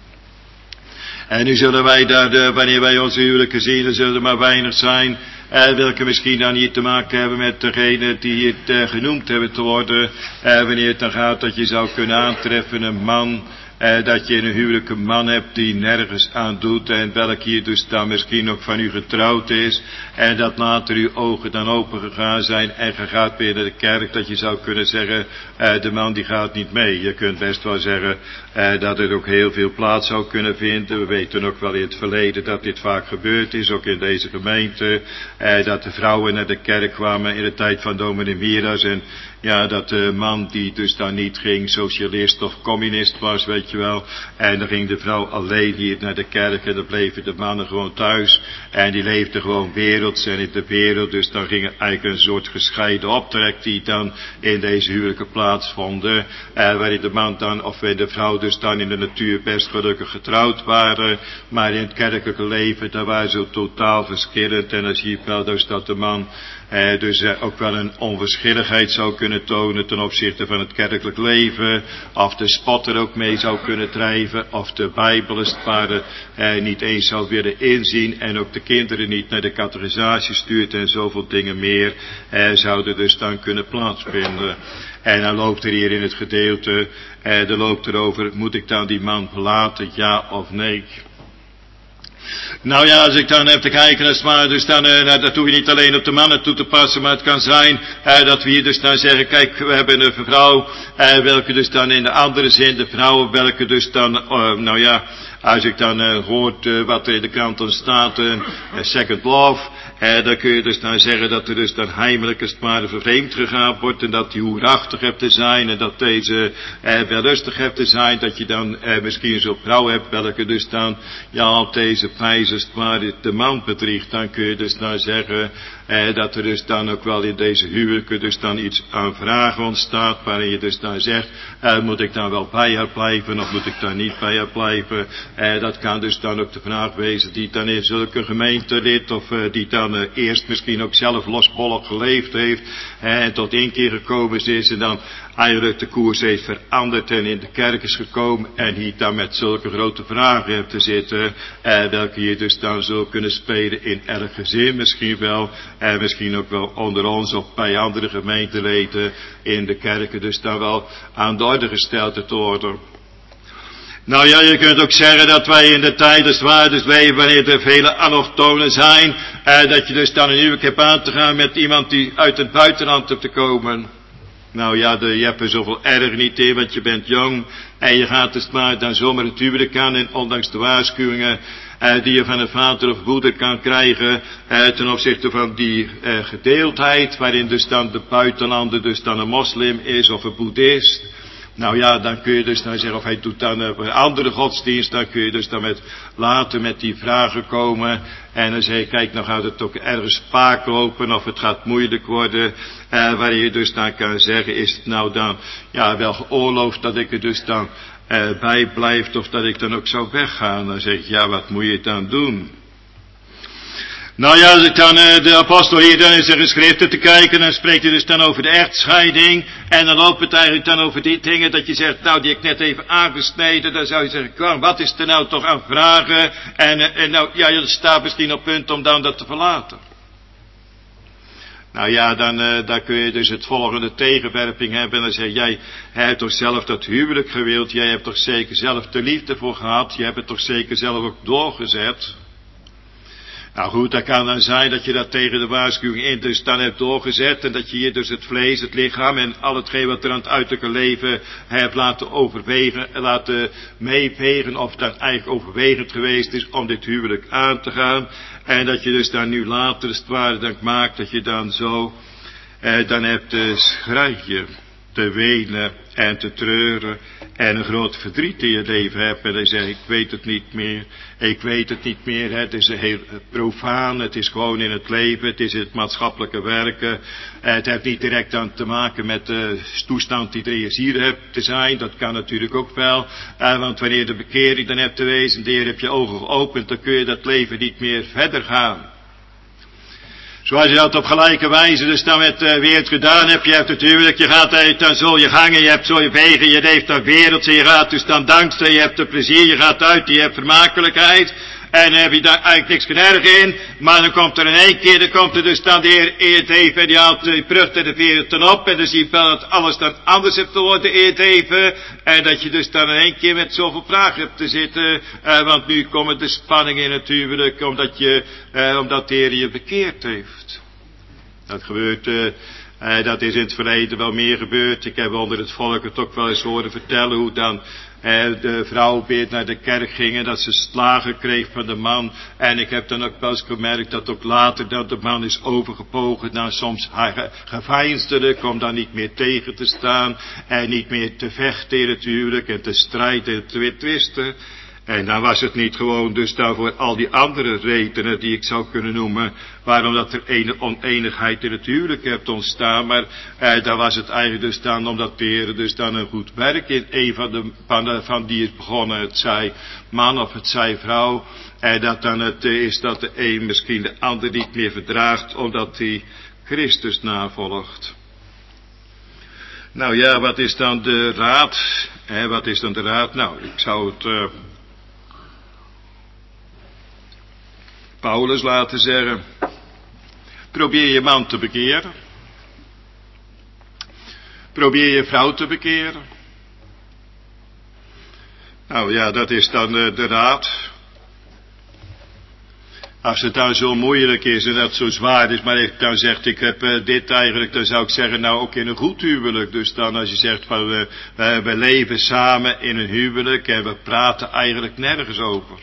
En nu zullen wij daar, de, wanneer wij onze huwelijken zien, dan zullen er maar weinig zijn, eh, welke misschien dan niet te maken hebben met degene die het eh, genoemd hebben te worden. Eh, wanneer het dan gaat dat je zou kunnen aantreffen een man, eh, dat je een huwelijke man hebt die nergens aan doet en welk hier dus dan misschien ook van u getrouwd is. En dat later uw ogen dan open gegaan zijn en je gaat weer naar de kerk, dat je zou kunnen zeggen, eh, de man die gaat niet mee. Je kunt best wel zeggen eh, dat er ook heel veel plaats zou kunnen vinden. We weten ook wel in het verleden dat dit vaak gebeurd is, ook in deze gemeente. Eh, dat de vrouwen naar de kerk kwamen in de tijd van dominee Miras en ja, dat de man die dus daar niet ging, socialist of communist was, weet je wel. En dan ging de vrouw alleen hier naar de kerk en dan bleven de mannen gewoon thuis. En die leefden gewoon werelds en in de wereld. Dus dan ging er eigenlijk een soort gescheiden optrek die dan in deze huwelijken plaatsvonden. Eh, waarin de man dan, of de vrouw dus dan in de natuur best gelukkig getrouwd waren. Maar in het kerkelijke leven, daar waren ze totaal verschillend. En dan zie je wel dus dat de man Eh, dus eh, ook wel een onverschilligheid zou kunnen tonen ten opzichte van het kerkelijk leven. Of de spot er ook mee zou kunnen drijven. Of de Bijbel als het ware eh, niet eens zou willen inzien. En ook de kinderen niet naar de catechisatie stuurt. En zoveel dingen meer eh, zouden dus dan kunnen plaatsvinden. En dan loopt er hier in het gedeelte, eh, er loopt er over, moet ik dan die man verlaten, ja of nee? Nou ja, als ik dan heb te kijken, als maar, dus dan, uh, dat hoef je niet alleen op de mannen toe te passen, maar het kan zijn uh, dat we hier dus dan zeggen, kijk, we hebben een vrouw, uh, welke dus dan in de andere zin, de vrouw, welke dus dan, uh, nou ja, als ik dan uh, hoort uh, wat er in de krant dan staat, uh, second love, uh, dan kun je dus dan zeggen dat er dus dan heimelijk als het ware vervreemd gegaan wordt en dat die hoerachtig hebt te zijn en dat deze uh, wellustig hebt te zijn, dat je dan uh, misschien zo'n vrouw hebt, welke dus dan, ja, op deze prijs als het ware de man bedriegt, dan kun je dus dan zeggen eh, dat er dus dan ook wel in deze huwelijken dus dan iets aan vragen ontstaat, waarin je dus dan zegt, eh, moet ik dan wel bij haar blijven of moet ik dan niet bij haar blijven? Eh, dat kan dus dan ook de vraag wezen die dan in zulke gemeentelid of eh, die dan eh, eerst misschien ook zelf losbollig geleefd heeft eh, en tot één keer gekomen is en dan eigenlijk de koers heeft veranderd en in de kerk is gekomen en hier dan met zulke grote vragen hebt te zitten, eh, welke je dus dan zou kunnen spelen in elk gezin misschien wel, en misschien ook wel onder ons of bij andere gemeenteleden in de kerken dus dan wel aan de orde gesteld te worden. Nou ja, je kunt ook zeggen dat wij in de tijd als het ware dus leven wanneer er vele allochtonen zijn, eh, dat je dus dan een huwelijk hebt aan te gaan met iemand die uit het buitenland hebt te komen. Nou ja, de, je hebt er zoveel erg niet in, want je bent jong en je gaat dus maar dan zomaar het huwelijk aan en ondanks de waarschuwingen eh, die je van een vader of moeder kan krijgen eh, ten opzichte van die eh, gedeeldheid, waarin dus dan de buitenlander dus dan een moslim is of een boeddhist. Nou ja, dan kun je dus dan zeggen, of hij doet dan een andere godsdienst, dan kun je dus dan met, later met die vragen komen. En dan zeg je, kijk, nou gaat het ook ergens spaak lopen, of het gaat moeilijk worden. Eh, waar je dus dan kan zeggen, is het nou dan, ja, wel geoorloofd dat ik er dus dan eh, bij blijf, of dat ik dan ook zou weggaan. Dan zeg je, ja, wat moet je dan doen? Nou ja, als ik dan uh, de apostel hier dan in zijn geschriften te kijken, dan spreekt hij dus dan over de echtscheiding. En dan loopt het eigenlijk dan over die dingen dat je zegt, nou die heb ik net even aangesneden. Dan zou je zeggen, kwam, wat is er nou toch aan vragen? En, uh, en nou, ja, je staat misschien op punt om dan dat te verlaten. Nou ja, dan, uh, dan kun je dus het volgende tegenwerping hebben. En dan zeg je, jij hebt toch zelf dat huwelijk gewild. Jij hebt toch zeker zelf de liefde voor gehad. Je hebt het toch zeker zelf ook doorgezet. Nou goed, dat kan dan zijn dat je dat tegen de waarschuwing in dus dan hebt doorgezet en dat je hier dus het vlees, het lichaam en al hetgeen wat er aan het uiterlijke leven hebt laten overwegen, laten meewegen of dat eigenlijk overwegend geweest is om dit huwelijk aan te gaan. En dat je dus dan nu later het ware dan maakt dat je dan zo, eh, dan hebt de schrijfje. te wenen en te treuren en een groot verdriet in je leven hebt. En dan zeg ik, ik weet het niet meer, ik weet het niet meer. Het is heel profaan, het is gewoon in het leven, het is in het maatschappelijke werken. Het heeft niet direct aan te maken met de toestand die er hier hebt te zijn. Dat kan natuurlijk ook wel. Want wanneer je de bekering dan hebt te wezen, de Heer heeft je ogen geopend, dan kun je dat leven niet meer verder gaan. Zoals je dat op gelijke wijze dus dan met de wereld gedaan hebt. Je hebt natuurlijk, je gaat uit dan zo je gangen, je hebt zo je wegen, je leeft dan werelds en je gaat dus dan dankzij, je hebt de plezier, je gaat uit, je hebt vermakelijkheid. En dan heb je daar eigenlijk niks erg in. Maar dan komt er in één keer, dan komt er dus dan de Heer eert even en die haalt de vrucht en de wereld dan op. En dan zie je wel dat alles dan anders hebt te worden eert even. En dat je dus dan in één keer met zoveel vragen hebt te zitten. Uh, want nu komen de spanningen natuurlijk, omdat je, uh, omdat de Heer je bekeerd heeft. Dat gebeurt, uh, uh, dat is in het verleden wel meer gebeurd. Ik heb onder het volk het ook wel eens horen vertellen hoe dan de vrouw weer naar de kerk ging en dat ze slagen kreeg van de man. En ik heb dan ook wel eens gemerkt dat ook later dat de man is overgebogen naar soms geveinsdelijk om dan niet meer tegen te staan en niet meer te vechten natuurlijk en te strijden en te twisten. En dan was het niet gewoon dus daarvoor al die andere redenen die ik zou kunnen noemen, waarom dat er ene oneenigheid in het huwelijk hebt ontstaan, maar eh, dan was het eigenlijk dus dan omdat de Heer dus dan een goed werk in een van, de, van, de, van die is begonnen, het zij man of het zij vrouw, en dat dan het is dat de een misschien de ander niet meer verdraagt, omdat hij Christus navolgt. Nou ja, wat is dan de raad? Eh, wat is dan de raad? Nou, ik zou het Uh, Paulus laten zeggen, probeer je man te bekeren. Probeer je vrouw te bekeren. Nou ja, dat is dan de, de raad. Als het nou zo moeilijk is en dat zo zwaar is, maar ik dan zegt, ik heb uh, dit eigenlijk, dan zou ik zeggen, nou ook in een goed huwelijk. Dus dan als je zegt van, we, uh, we leven samen in een huwelijk en we praten eigenlijk nergens over.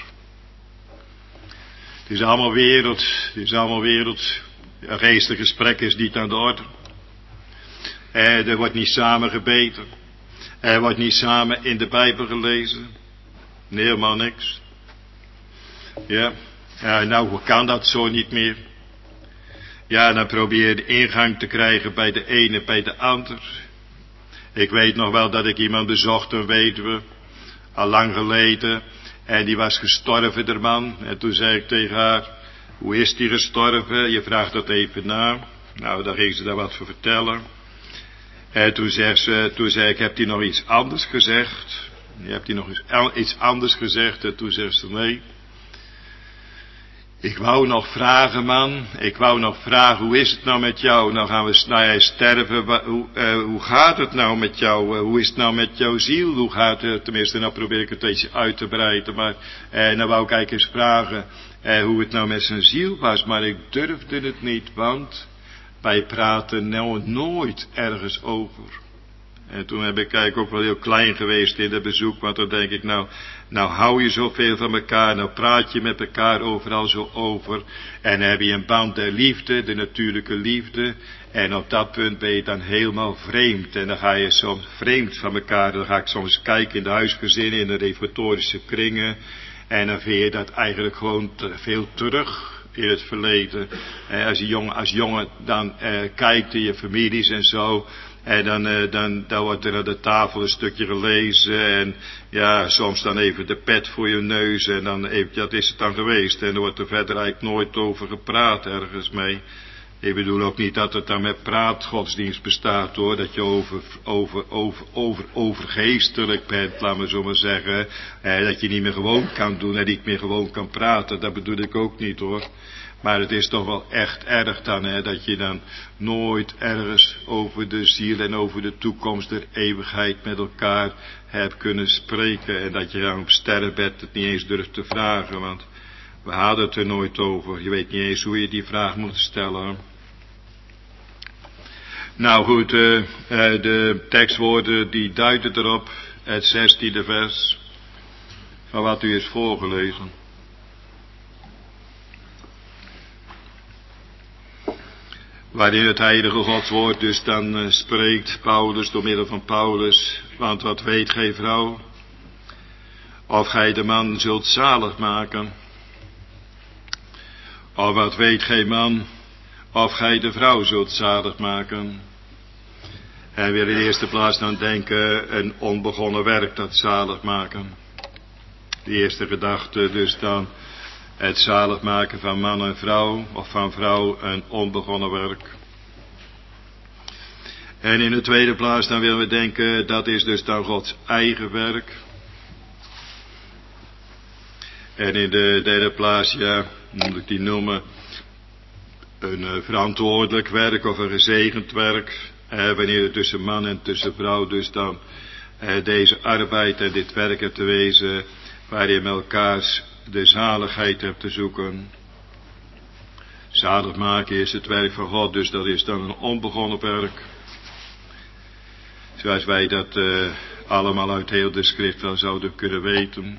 Het is allemaal wereld, het is allemaal wereld. Een geestig gesprek is niet aan de orde. Eh, er wordt niet samen gebeden. Er wordt niet samen in de Bijbel gelezen. Nee, helemaal niks. Ja, ja, nou hoe kan dat zo niet meer? Ja, dan probeer je de ingang te krijgen bij de ene, bij de ander. Ik weet nog wel dat ik iemand bezocht, een weduwe, al lang geleden. En die was gestorven, de man. En toen zei ik tegen haar, hoe is die gestorven? Je vraagt dat even na. Nou, daar ging ze daar wat voor vertellen. En toen zei ze, toen zei ik, heb die nog iets anders gezegd? Je hebt die nog iets anders gezegd? En toen zei ze, nee. Ik wou nog vragen, man. Ik wou nog vragen, hoe is het nou met jou? Nou gaan we nou, sterven. Hoe, uh, hoe gaat het nou met jou? Uh, hoe is het nou met jouw ziel? Hoe gaat het? Tenminste, nou probeer ik het een beetje uit te breiden. Maar uh, nou wou ik eigenlijk eens vragen uh, hoe het nou met zijn ziel was. Maar ik durfde het niet, want wij praten nou nooit ergens over. En toen heb ik eigenlijk ook wel heel klein geweest in het bezoek, want dan denk ik, nou, nou hou je zoveel van elkaar, nou praat je met elkaar overal zo over. En dan heb je een band der liefde, de natuurlijke liefde. En op dat punt ben je dan helemaal vreemd. En dan ga je soms vreemd van elkaar. Dan ga ik soms kijken in de huisgezinnen, in de reformatorische kringen. En dan vind je dat eigenlijk gewoon te veel terug in het verleden. Eh, als je jongen, als jongen dan eh, kijkt in je families en zo. En dan, uh, dan, dan wordt er aan de tafel een stukje gelezen en ja, soms dan even de pet voor je neus en dan even, dat is het dan geweest. En er wordt er verder eigenlijk nooit over gepraat ergens mee. Ik bedoel ook niet dat het dan met praatgodsdienst bestaat hoor, dat je over, over, over, over, overgeestelijk bent, laat me zo maar zeggen. Eh, dat je niet meer gewoon kan doen en niet meer gewoon kan praten, dat bedoel ik ook niet hoor. Maar het is toch wel echt erg dan, hè, dat je dan nooit ergens over de ziel en over de toekomst der eeuwigheid met elkaar hebt kunnen spreken. En dat je dan op sterrenbed het niet eens durft te vragen, want we hadden het er nooit over. Je weet niet eens hoe je die vraag moet stellen. Nou goed, uh, uh, de tekstwoorden die duiden erop, het zestiende vers, van wat u is voorgelezen. waarin het heilige Godswoord dus dan uh, spreekt, Paulus, door middel van Paulus, want wat weet gij vrouw, of gij de man zult zalig maken, of wat weet gij man, of gij de vrouw zult zalig maken. En wil in de eerste plaats dan denken, een onbegonnen werk dat zalig maken. De eerste gedachte dus dan, het zalig maken van man en vrouw, of van vrouw een onbegonnen werk. En in de tweede plaats dan willen we denken, dat is dus dan Gods eigen werk. En in de derde plaats, ja, moet ik die noemen, een uh, verantwoordelijk werk of een gezegend werk. Eh, wanneer het tussen man en tussen vrouw dus dan eh, deze arbeid en dit werk hebt te wezen, waar je met elkaars de zaligheid hebt te zoeken. Zalig maken is het werk van God, dus dat is dan een onbegonnen werk. Zoals wij dat uh, allemaal uit heel de schrift wel zouden kunnen weten.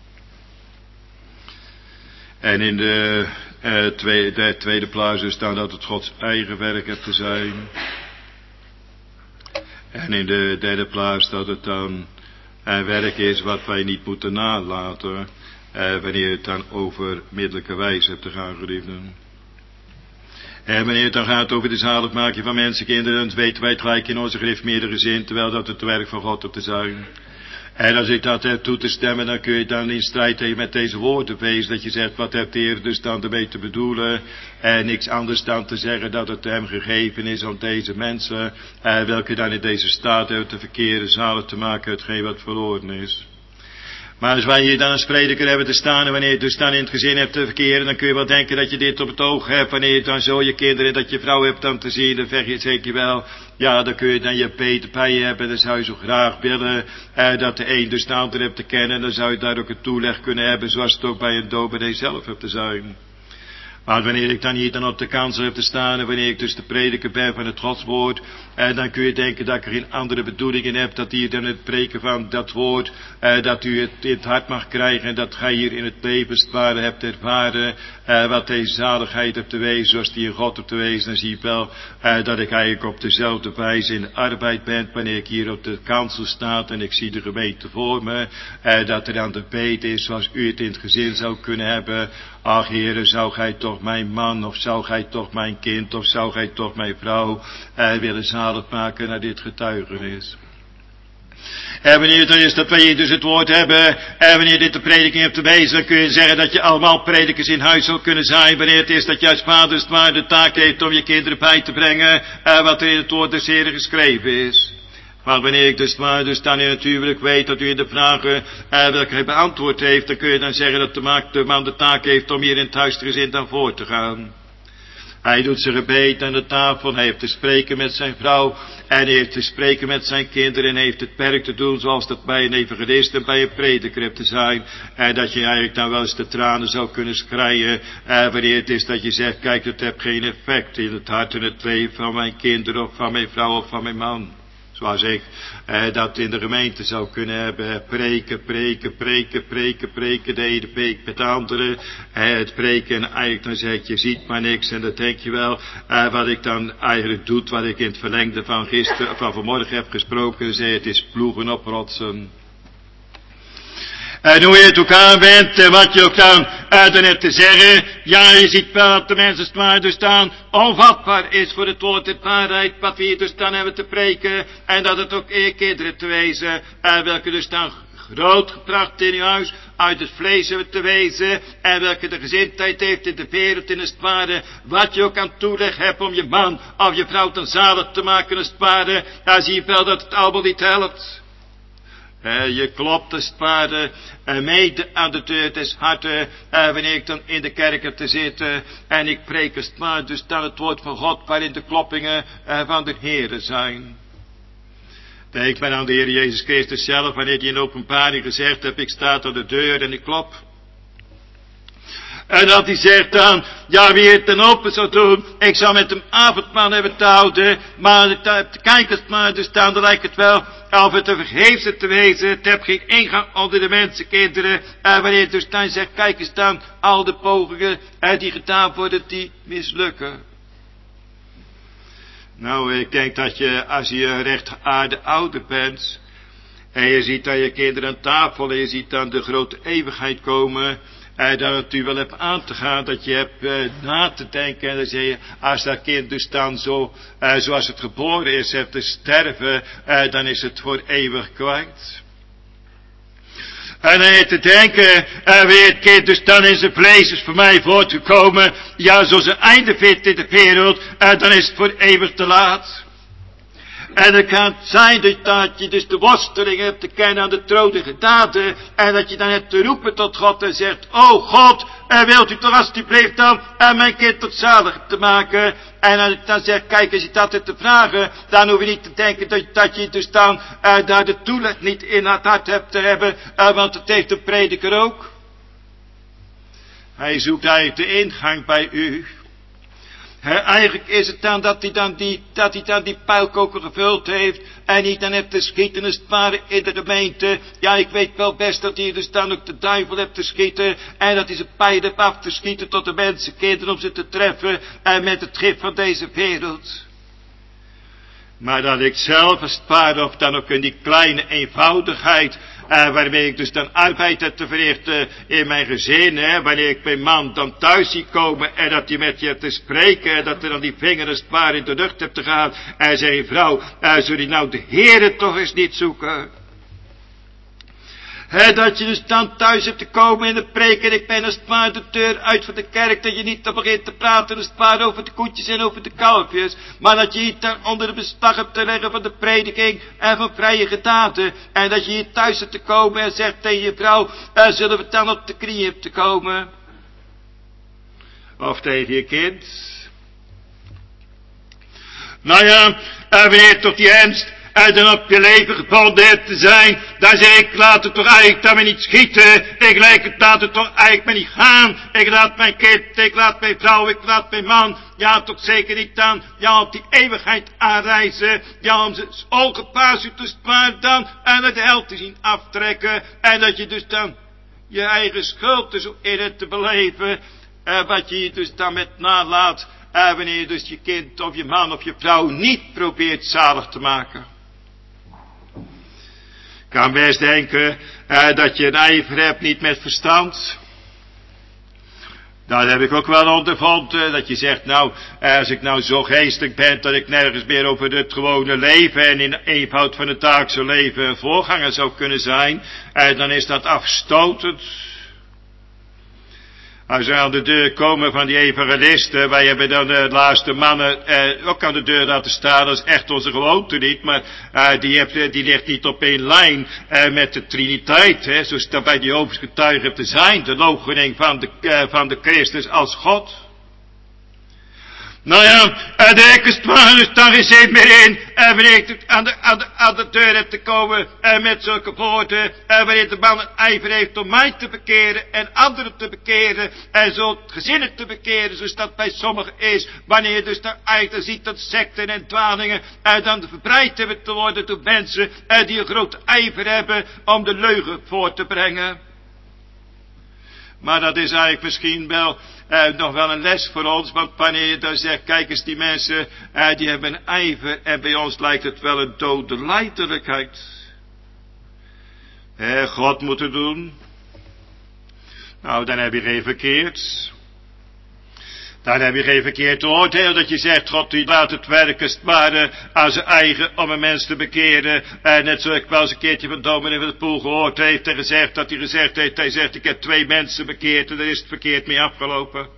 En in de, uh, tweede, de tweede plaats is dan dat het Gods eigen werk hebt te zijn. En in de derde plaats dat het dan een werk is wat wij niet moeten nalaten, uh, wanneer het dan over middelijke wijze hebt te gaan, geliefden. En wanneer het dan gaat over de zaligmaking van mensenkinderen, dan weten wij het gelijk in onze schrift meerdere zin, terwijl dat het werk van God op te zijn. En als ik dat heb toe te stemmen, dan kun je dan in strijd met deze woorden wezen, dat je zegt, wat hebt de Heer dus dan ermee te bedoelen, en niks anders dan te zeggen dat het hem gegeven is om deze mensen, eh, welke dan in deze staat hebben te verkeren, zalig te maken, hetgeen wat verloren is. Maar als wij hier dan als prediker hebben te staan, en wanneer je dus dan in het gezin hebt te verkeren, dan kun je wel denken dat je dit op het oog hebt, wanneer je dan zo je kinderen, dat je vrouw hebt dan te zien, dan zeg je zeker wel, ja, dan kun je dan je Peter bij je hebben, dan zou je zo graag willen, eh, dat de een dus de ander hebt te kennen, dan zou je daar ook een toeleg kunnen hebben, zoals het ook bij een dominee zelf hebt te zijn. Maar wanneer ik dan hier dan op de kansel heb te staan en wanneer ik dus de prediker ben van het Godswoord, eh, dan kun je denken dat ik er geen andere bedoelingen heb, dat hier dan het preken van dat woord, eh, dat u het in het hart mag krijgen en dat gij hier in het levensware hebt ervaren, eh, wat deze zaligheid hebt te wezen, zoals die in God hebt te wezen. Dan zie je wel eh, dat ik eigenlijk op dezelfde wijze in de arbeid ben, wanneer ik hier op de kansel sta en ik zie de gemeente voor me, eh, dat er dan de beet is zoals u het in het gezin zou kunnen hebben. Ach Heere, zou gij toch mijn man, of zou gij toch mijn kind, of zou gij toch mijn vrouw eh, willen zalig maken naar dit getuigenis. En wanneer het dan is dat wij hier dus het woord hebben, en wanneer dit de prediking hebt te wezen, dan kun je zeggen dat je allemaal predikers in huis zou kunnen zijn, wanneer het is dat je als vader maar de taak heeft om je kinderen bij te brengen, eh, wat er in het woord des Heren geschreven is. Maar wanneer ik dus maar dus dan in het huwelijk weet dat u in de vragen eh, welke hij beantwoord heeft, dan kun je dan zeggen dat de, maak, de man de taak heeft om hier in het huisgezin dan voor te gaan. Hij doet zijn gebed aan de tafel, hij heeft te spreken met zijn vrouw en hij heeft te spreken met zijn kinderen en hij heeft het werk te doen zoals dat bij een evangelist en bij een prediker hebt te zijn. En dat je eigenlijk dan wel eens de tranen zou kunnen schreien eh, wanneer het is dat je zegt, kijk, het heeft geen effect in het hart en het leven van mijn kinderen of van mijn vrouw of van mijn man. Zoals ik eh, dat in de gemeente zou kunnen hebben. Preken, preken, preken, preken, preken. De ene preekt met de andere. Eh, het preken en eigenlijk dan zeg je, je ziet maar niks. En dan denk je wel, eh, wat ik dan eigenlijk doe, wat ik in het verlengde van gisteren, van vanmorgen heb gesproken. Zei, het is ploegen op rotsen. En hoe je het ook aan bent en wat je ook dan uit dan hebt te zeggen. Ja, je ziet wel dat de mensen maar dus staan onvatbaar is voor het woord en waarheid. Wat we hier dus dan hebben te preken. En dat het ook eer kinderen te wezen. En welke dus dan groot gebracht in uw huis. Uit het vlees hebben te wezen. En welke de gezindheid heeft in de wereld in het ware. Wat je ook aan toeleg hebt om je man of je vrouw dan zalig te maken als het ware. Dan zie je wel dat het allemaal niet helpt. Uh, je klopt als het ware uh, mede aan de deur des harten, uh, wanneer ik dan in de kerk heb te zitten en ik preek als het ware dus dan het woord van God waarin de kloppingen uh, van de Heere zijn. Denk maar aan de Heer Jezus Christus zelf, wanneer hij in openbaring gezegd heeft, ik sta aan de deur en ik klop. En dat hij zegt dan, ja, wie het dan open zou doen, ik zou met hem avondmaal hebben te houden, maar kijk het maar, dus dan, dan lijkt het wel, of het te vergeefs te wezen, het heb geen ingang onder de mensenkinderen, en wanneer het dus dan zegt, kijk eens dan, al de pogingen die gedaan worden, die mislukken. Nou, ik denk dat je, als je recht aarde ouder bent, en je ziet dan je kinderen aan tafel, en je ziet dan de grote eeuwigheid komen, en dat het u wel hebt aan te gaan, dat je hebt uh, na te denken, en dan zeg je, als dat kind dus dan zo, uh, zoals het geboren is, hebt te sterven, uh, dan is het voor eeuwig kwijt. En dan te denken, uh, weer het kind dus dan in zijn vlees is voor mij voortgekomen, ja, zo zijn einde vindt in de wereld, uh, dan is het voor eeuwig te laat. En het kan zijn dat, dat je dus de worsteling hebt te kennen aan de troonige daden. En dat je dan hebt te roepen tot God en zegt, oh God, en wilt u toch alsjeblieft dan en mijn kind tot zalig te maken. En als ik dan zeg, kijk, als je dat hebt te vragen, dan hoef je niet te denken dat, dat je dus dan uh, daar de toeleg niet in het hart hebt te hebben. Uh, want het heeft de prediker ook. Hij zoekt eigenlijk de ingang bij u. He, eigenlijk is het dan dat hij dan die, dat hij dan die pijlkoker gevuld heeft. En hij dan hebt te schieten als het ware in de gemeente. Ja, ik weet wel best dat hij dus dan ook de duivel hebt te schieten. En dat hij zijn pijl hebt af te schieten tot de mensenkinderen om ze te treffen. En met het gif van deze wereld. Maar dat ik zelf als het ware of dan ook in die kleine eenvoudigheid. Uh, waarmee ik dus dan arbeid heb te verrichten in mijn gezin, hè, wanneer ik mijn man dan thuis zie komen en dat hij met je hebt te spreken en dat er dan die vinger als het ware in de lucht hebt te gaan en zei vrouw, uh, zul je nou de Heere toch eens niet zoeken? He, dat je dus dan thuis hebt te komen in de preek en ik ben als het ware de deur uit van de kerk, dat je niet dan begint te praten als het ware over de koetjes en over de kalfjes, maar dat je hier dan onder de beslag hebt te leggen van de prediking en van vrije gedaten, en dat je hier thuis hebt te komen en zegt tegen je vrouw, uh, zullen we dan op de knieën hebben te komen? Of tegen je kind. Nou ja, uh, wanneer toch die ernst en dan op je leven gebonden hebt te zijn, dan zeg ik, laat het toch eigenlijk dan maar niet schieten, ik lijk het, laat het toch eigenlijk maar niet gaan, ik laat mijn kind, ik laat mijn vrouw, ik laat mijn man, ja toch zeker niet dan, ja op die eeuwigheid aanreizen, ja om ze ongepaard te sparen dan, en het hel te zien aftrekken, en dat je dus dan je eigen schuld dus in het te beleven, eh, wat je dus dan met nalaat, eh, wanneer je dus je kind of je man of je vrouw niet probeert zalig te maken. Ik kan best denken uh, dat je een ijver hebt niet met verstand. Dat heb ik ook wel ondervonden. Dat je zegt, nou, als ik nou zo geestig ben dat ik nergens meer over het gewone leven en in de eenvoud van het dagelijkse leven voorganger zou kunnen zijn, uh, dan is dat afstotend. Als we aan de deur komen van die evangelisten, wij hebben dan de laatste mannen eh, ook aan de deur laten staan, dat is echt onze gewoonte niet, maar eh, die, heeft, die ligt niet op één lijn eh, met de Triniteit, hè, zoals dat bij die hoofdgetuigen hebt te zijn, de loochening van de, eh, van de Christus als God. Nou ja, en de ekkestwaan is daar geen zin meer in. En wanneer ik aan de, aan de, aan de deur heb te komen en met zulke woorden. En wanneer de man een ijver heeft om mij te bekeren en anderen te bekeren. En zo gezinnen te bekeren, zoals dat bij sommigen is. Wanneer je dus daar eigenlijk ziet dat secten en dwalingen en dan verbreid hebben te worden door mensen en die een grote ijver hebben om de leugen voor te brengen. Maar dat is eigenlijk misschien wel uh, nog wel een les voor ons. Want wanneer je dan zegt, kijk eens die mensen, uh, die hebben een ijver. En bij ons lijkt het wel een dode lijdelijkheid. Uh, God moet het doen. Nou, dan heb je geen verkeerd. Dan heb je geen verkeerd oordeel dat je zegt, God die laat het werken maar aan zijn eigen om een mens te bekeren. En net zoals ik wel eens een keertje van dominee van de Poel gehoord heeft en gezegd dat hij gezegd heeft, hij zegt ik heb twee mensen bekeerd en daar is het verkeerd mee afgelopen.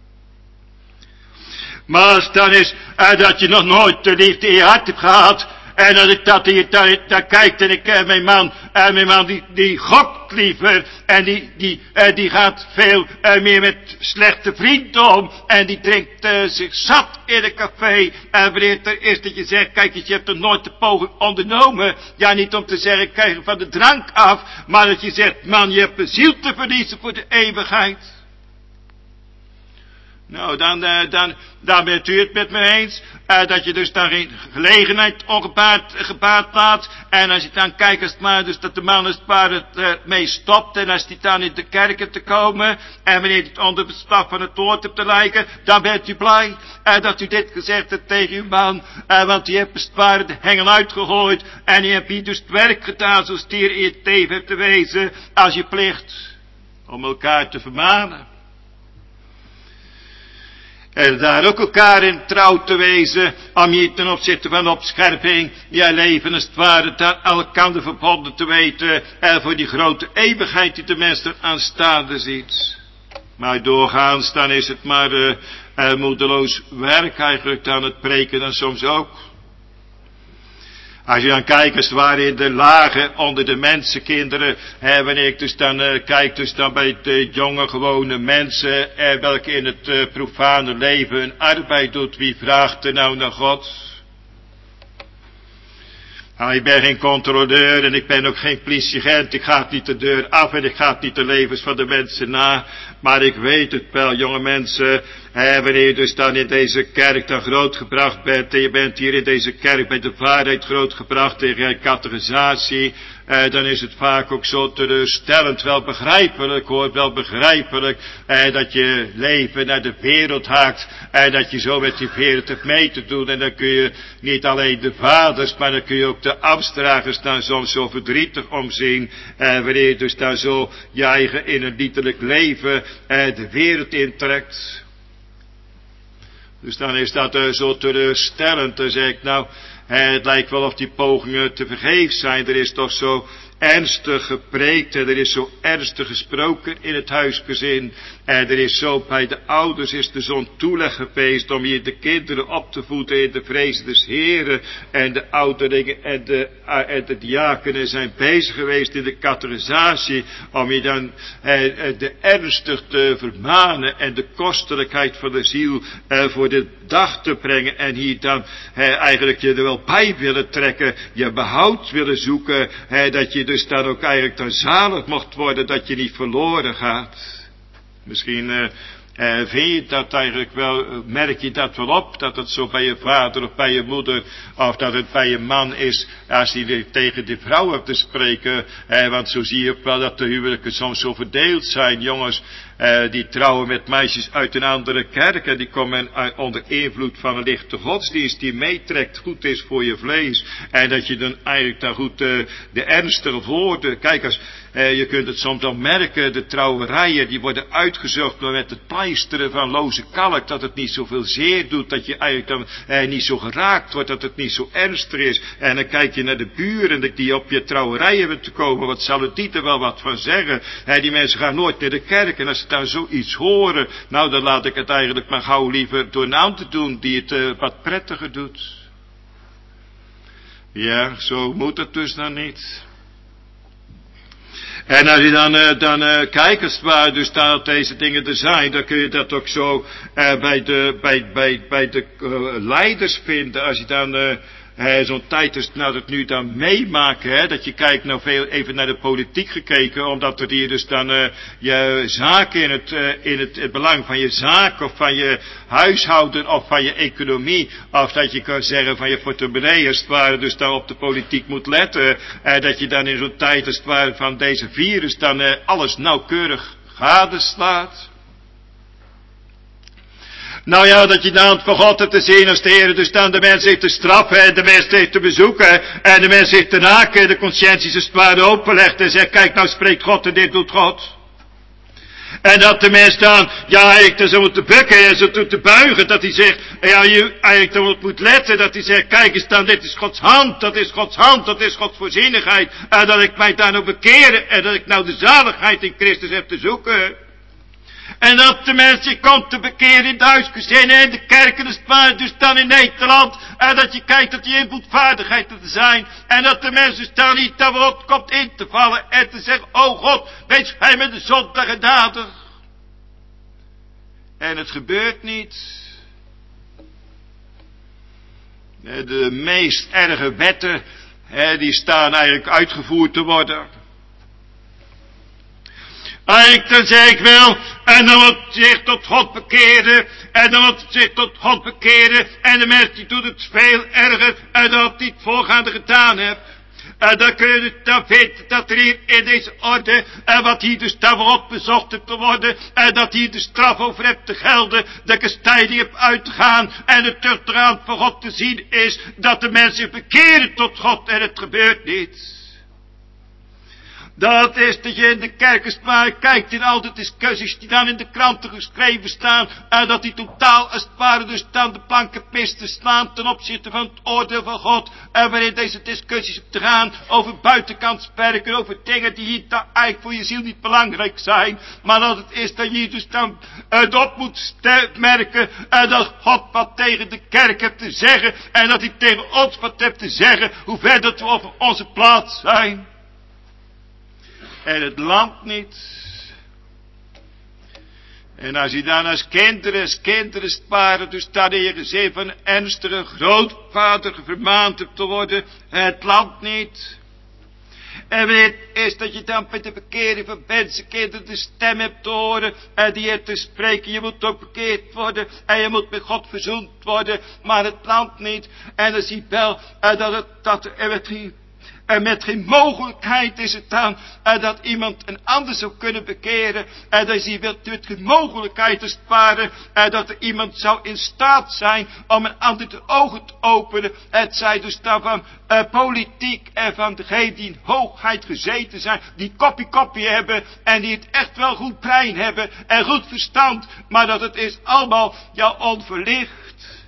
Maar als het dan is uh, dat je nog nooit de liefde in je hart hebt gehad. En dat ik dat hier daar, daar kijkt en ik, uh, mijn man, en uh, mijn man die, die gokt liever. En die, die, uh, die gaat veel uh, meer met slechte vrienden om. En die drinkt uh, zich zat in een café. En wanneer het er is dat je zegt, kijk eens, je hebt er nooit de poging ondernomen. Ja, niet om te zeggen, ik krijg van de drank af. Maar dat je zegt, man, je hebt een ziel te verliezen voor de eeuwigheid. Nou, dan, uh, dan, dan bent u het met me eens, uh, dat je dus dan geen gelegenheid ongepaard gepaard laat. En als je dan kijkt, als het maar, dus dat de man als het maar het uh, mee stopt. En als die dan in de kerken te komen. En wanneer het onder de staf van het woord hebt te lijken, dan bent u blij uh, dat u dit gezegd hebt tegen uw man. Uh, want die heeft als het ware de hengel uitgegooid. En die heeft hier dus het werk gedaan, zoals die in het teven hebt te wezen, als je plicht. Om elkaar te vermanen. En daar ook elkaar in trouw te wezen, om je ten opzichte van opscherping, je leven als het ware aan elkaar verbonden te weten, en voor die grote eeuwigheid die de mens er aanstaande ziet. Maar doorgaans dan is het maar uh, uh, moedeloos werk eigenlijk dan het preken dan soms ook. Als je dan kijkt, als het ware in de lagen onder de mensenkinderen, hè, wanneer ik dus dan uh, kijk, dus dan bij de jonge gewone mensen, eh, welke in het uh, profane leven hun arbeid doet, wie vraagt er nou naar God? Nou, ik ben geen controleur en ik ben ook geen politieagent, ik ga niet de deur af en ik ga niet de levens van de mensen na, maar ik weet het wel, jonge mensen, hè, wanneer je dus dan in deze kerk dan grootgebracht bent, en je bent hier in deze kerk bij de waarheid grootgebracht tegen je categorisatie, eh, dan is het vaak ook zo teleurstellend, wel begrijpelijk hoor, wel begrijpelijk, eh, dat je leven naar de wereld haakt, en dat je zo met die wereld hebt mee te doen, en dan kun je niet alleen de vaders, maar dan kun je ook de afstragers dan soms zo verdrietig omzien, eh, wanneer je dus daar zo je eigen innerlijke leven eh, de wereld intrekt. Dus dan is dat uh, zo teleurstellend. Dan zeg ik nou, eh, het lijkt wel of die pogingen te vergeefs zijn. Er is toch zo ernstig gepreekt en er is zo ernstig gesproken in het huisgezin. En er is zo bij de ouders is er zo'n toeleg geweest om hier de kinderen op te voeden in de vrees des Heren. En de ouderlingen en de, uh, en de diakenen zijn bezig geweest in de categorisatie om je dan uh, de ernstig te vermanen en de kostelijkheid van de ziel uh, voor de dag te brengen. En hier dan uh, eigenlijk je er wel bij willen trekken, je behoud willen zoeken, uh, dat je dus dan ook eigenlijk dan zalig mocht worden, dat je niet verloren gaat. Misschien uh, uh, vind je dat eigenlijk wel, uh, merk je dat wel op, dat het zo bij je vader of bij je moeder, of dat het bij je man is, als hij tegen de vrouw hebt te spreken, uh, want zo zie je ook wel dat de huwelijken soms zo verdeeld zijn, jongens, uh, die trouwen met meisjes uit een andere kerk, en die komen uh, onder invloed van een lichte godsdienst, die meetrekt, goed is voor je vlees, en dat je dan eigenlijk dan goed uh, de ernstige woorden, kijk als, uh, je kunt het soms dan merken, de trouwerijen, die worden uitgezocht met het pleisteren van loze kalk, dat het niet zoveel zeer doet, dat je eigenlijk dan eh, niet zo geraakt wordt, dat het niet zo ernstig is. En dan kijk je naar de buren die op je trouwerij hebben te komen, wat zullen die er wel wat van zeggen? Eh, die mensen gaan nooit naar de kerk en als ze daar zoiets horen, nou dan laat ik het eigenlijk maar gauw liever door een ander doen die het uh, wat prettiger doet. Ja, zo moet het dus dan niet. En als je dan, uh, dan uh, kijkt, als het ware, dus dat deze dingen er zijn, dan kun je dat ook zo uh, bij de, bij, bij, bij de uh, leiders vinden. Als je dan uh, uh, zo'n tijd is, nou dat nu dan meemaken, hè, dat je kijkt nou veel even naar de politiek gekeken, omdat er hier dus dan uh, je zaken in het, uh, in het, het belang van je zaak of van je huishouden of van je economie, of dat je kan zeggen van je portemonnee, als het ware, dus dan op de politiek moet letten, uh, dat je dan in zo'n tijd, als het ware, van deze virus dan uh, alles nauwkeurig gadeslaat. Nou ja, dat je dan voor God hebt te zien als de Heer dus dan de mens heeft te straffen en de mens heeft te bezoeken en de mens heeft te raken en de conscientie als het ware openlegt en zegt, kijk nou spreekt God en dit doet God. En dat de mens dan, ja, eigenlijk dan zo moet te bukken en zo te buigen, dat hij zegt, ja, je eigenlijk dan moet letten, dat hij zegt, kijk eens dan, dit is Gods hand, dat is Gods hand, dat is Gods voorzienigheid, en dat ik mij daar nou bekeren, en dat ik nou de zaligheid in Christus heb te zoeken. En dat de mens zich komt te bekeren in de huisgezinnen en de kerken, als het ware, dus dan in Nederland. En dat je kijkt dat die invloedvaardigheid er te zijn. En dat de mens dus dan niet dat wat komt in te vallen en te zeggen, oh God, wees gij met de zondag genadig. En het gebeurt niet. De meest erge wetten, die staan eigenlijk uitgevoerd te worden. En ik dan zeg ik wel, en dan moet zich tot God bekeren, en dan moet zich tot God bekeren, en de mens die doet het veel erger, en dan hij het voorgaande gedaan heeft. En dan kun je dan weten dat er hier in deze orde, en wat hier dus daarvoor op bezocht hebt te worden, en dat hier de straf over hebt te gelden, de kastijding hebt uit te gaan, en het teruggaan van God te zien is, dat de mensen zich bekeren tot God, en het gebeurt niet. Dat is dat je in de kerken kijkt in al de discussies die dan in de kranten geschreven staan. En dat die totaal als het ware dus dan de planken pisten slaan ten opzichte van het oordeel van God. En waarin deze discussies op te gaan over buitenkantsperken, over dingen die hier dan eigenlijk voor je ziel niet belangrijk zijn. Maar dat het is dat je hier dus dan het op moet merken. En dat God wat tegen de kerk hebt te zeggen. En dat hij tegen ons wat hebt te zeggen. Hoe ver dat we over onze plaats zijn. En het land niet. En als je dan als kinderen, als kinderen sparen, dus dan in je gezin van een ernstige grootvader vermaand hebt te worden, het land niet. En weet is dat je dan bij de bekering van mensenkinderen de stem hebt te horen en die hebt te spreken. Je moet ook bekeerd worden en je moet met God verzoend worden, maar het land niet. En dan zie je wel uh, dat het, dat er met geen, uh, met geen mogelijkheid is het dan uh, dat iemand een ander zou kunnen bekeren. En dan zie je wel met geen mogelijkheid als het ware uh, dat er iemand zou in staat zijn om een ander de ogen te openen. Het zij dus dan van uh, politiek en van degenen die in hoogheid gezeten zijn, die koppie koppie hebben en die het echt wel goed brein hebben en goed verstand, maar dat het is allemaal ja onverlicht.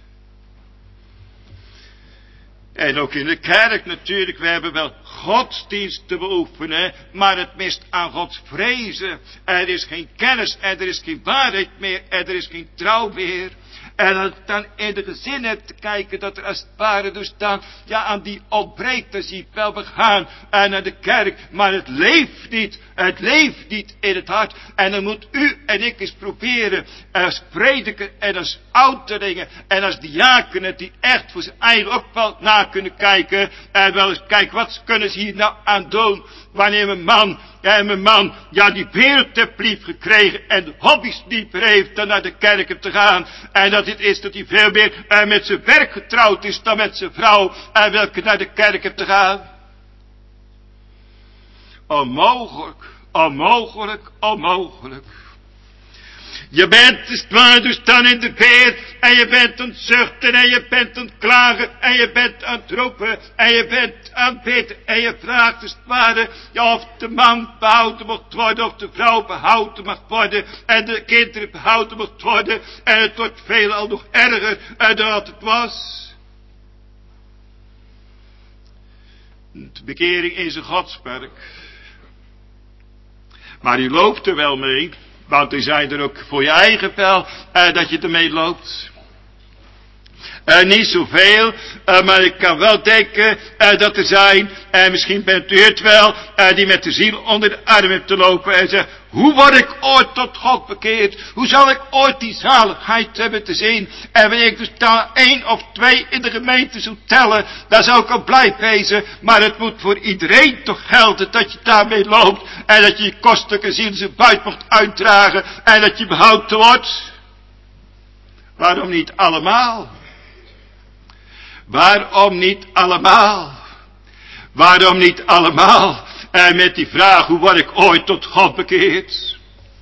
En ook in de kerk natuurlijk, we hebben wel godsdienst te beoefenen, maar het mist aan Gods vrezen. Er is geen kennis, en er is geen waarheid meer, en er is geen trouw meer. En als ik dan in de gezin heb te kijken, dat er als het ware dus dan, ja aan die ontbreekt, dan zie je wel begaan en naar de kerk, maar het leeft niet, het leeft niet in het hart. En dan moet u en ik eens proberen, als prediker en als ouderlingen en als diakenen, die echt voor zijn eigen ook wel na kunnen kijken, en wel eens kijken, wat kunnen ze hier nou aan doen, wanneer mijn man, ja mijn man, ja die wereld heeft lief gekregen en de hobby's niet meer heeft dan naar de kerk te gaan, en dat het is dat hij veel meer uh, met zijn werk getrouwd is dan met zijn vrouw, en welke naar de kerk heeft te gaan. Onmogelijk, onmogelijk, onmogelijk. Je bent dus dan in de weer en je bent aan het zuchten en je bent aan het klagen en je bent aan het roepen en je bent aan het bidden en je vraagt als het ware ja, of de man behouden mocht worden of de vrouw behouden mag worden en de kinderen behouden mocht worden en het wordt veelal nog erger dan wat het was. De bekering is een godswerk. Maar u loopt er wel mee. Want u zei er ook voor je eigen vel uh, dat je ermee loopt. Uh, niet zoveel, uh, maar ik kan wel denken uh, dat er zijn, en uh, misschien bent u het wel, uh, die met de ziel onder de arm hebt te lopen en zegt, hoe word ik ooit tot God bekeerd? Hoe zal ik ooit die zaligheid hebben te zien? En wanneer ik dus daar één of twee in de gemeente zou tellen, dan zou ik al blij wezen. Maar het moet voor iedereen toch gelden dat je daarmee loopt. En dat je je kostelijke ziel zijn buit mocht uitdragen. En dat je behouden wordt. Waarom niet allemaal? Waarom niet allemaal? Waarom niet allemaal? En met die vraag, hoe word ik ooit tot God bekeerd?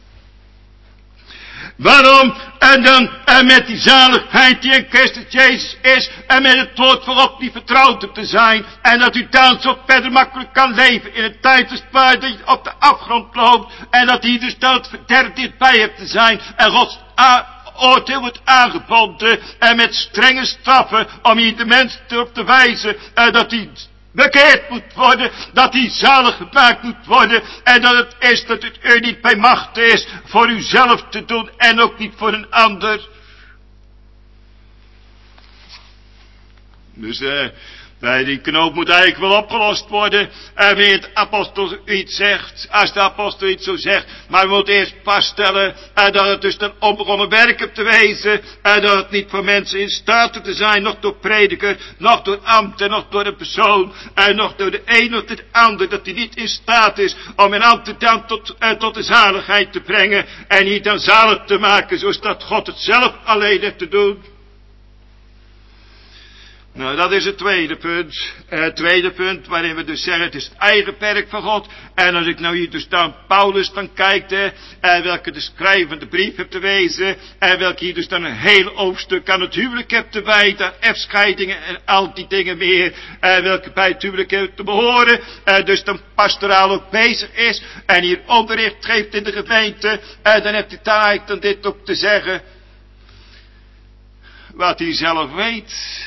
Waarom? En dan en met die zaligheid die in Christus Jezus is. En met het woord voorop die vertrouwd op te zijn. En dat u dan zo verder makkelijk kan leven. In een tijd waar dat je op de afgrond loopt. En dat hier dus dan het verderf dichtbij hebt te zijn. En Gods oordeel wordt aangebonden. En met strenge straffen om hier de mensen erop te wijzen. En dat hij bekeerd moet worden, dat hij zalig gemaakt moet worden, en dat het is dat het u niet bij macht is voor uzelf te doen, en ook niet voor een ander. Dus uh, Nee, die knoop moet eigenlijk wel opgelost worden. En wanneer de apostel iets zegt, als de apostel iets zo zegt, maar we moeten eerst vaststellen en dat het dus een onbegonnen werk hebt te wezen, en dat het niet voor mensen in staat te zijn, nog door prediker, nog door ambten, nog door een persoon, en nog door de een of de ander, dat hij niet in staat is om een ambten dan tot, eh, tot de zaligheid te brengen, en niet dan zalig te maken, zoals dat God het zelf alleen heeft te doen. Nou, dat is het tweede punt. Het uh, tweede punt waarin we dus zeggen, het is het eigen werk van God. En als ik nou hier dus dan Paulus dan kijkt, hè, en welke de schrijvende brief heb te wezen, en welke hier dus dan een heel hoofdstuk aan het huwelijk heb te wijten, echtscheidingen en al die dingen meer, en welke bij het huwelijk heb te behoren, en dus dan pastoraal ook bezig is, en hier onderricht geeft in de gemeente, en dan heeft hij daar eigenlijk dan dit ook te zeggen, wat hij zelf weet.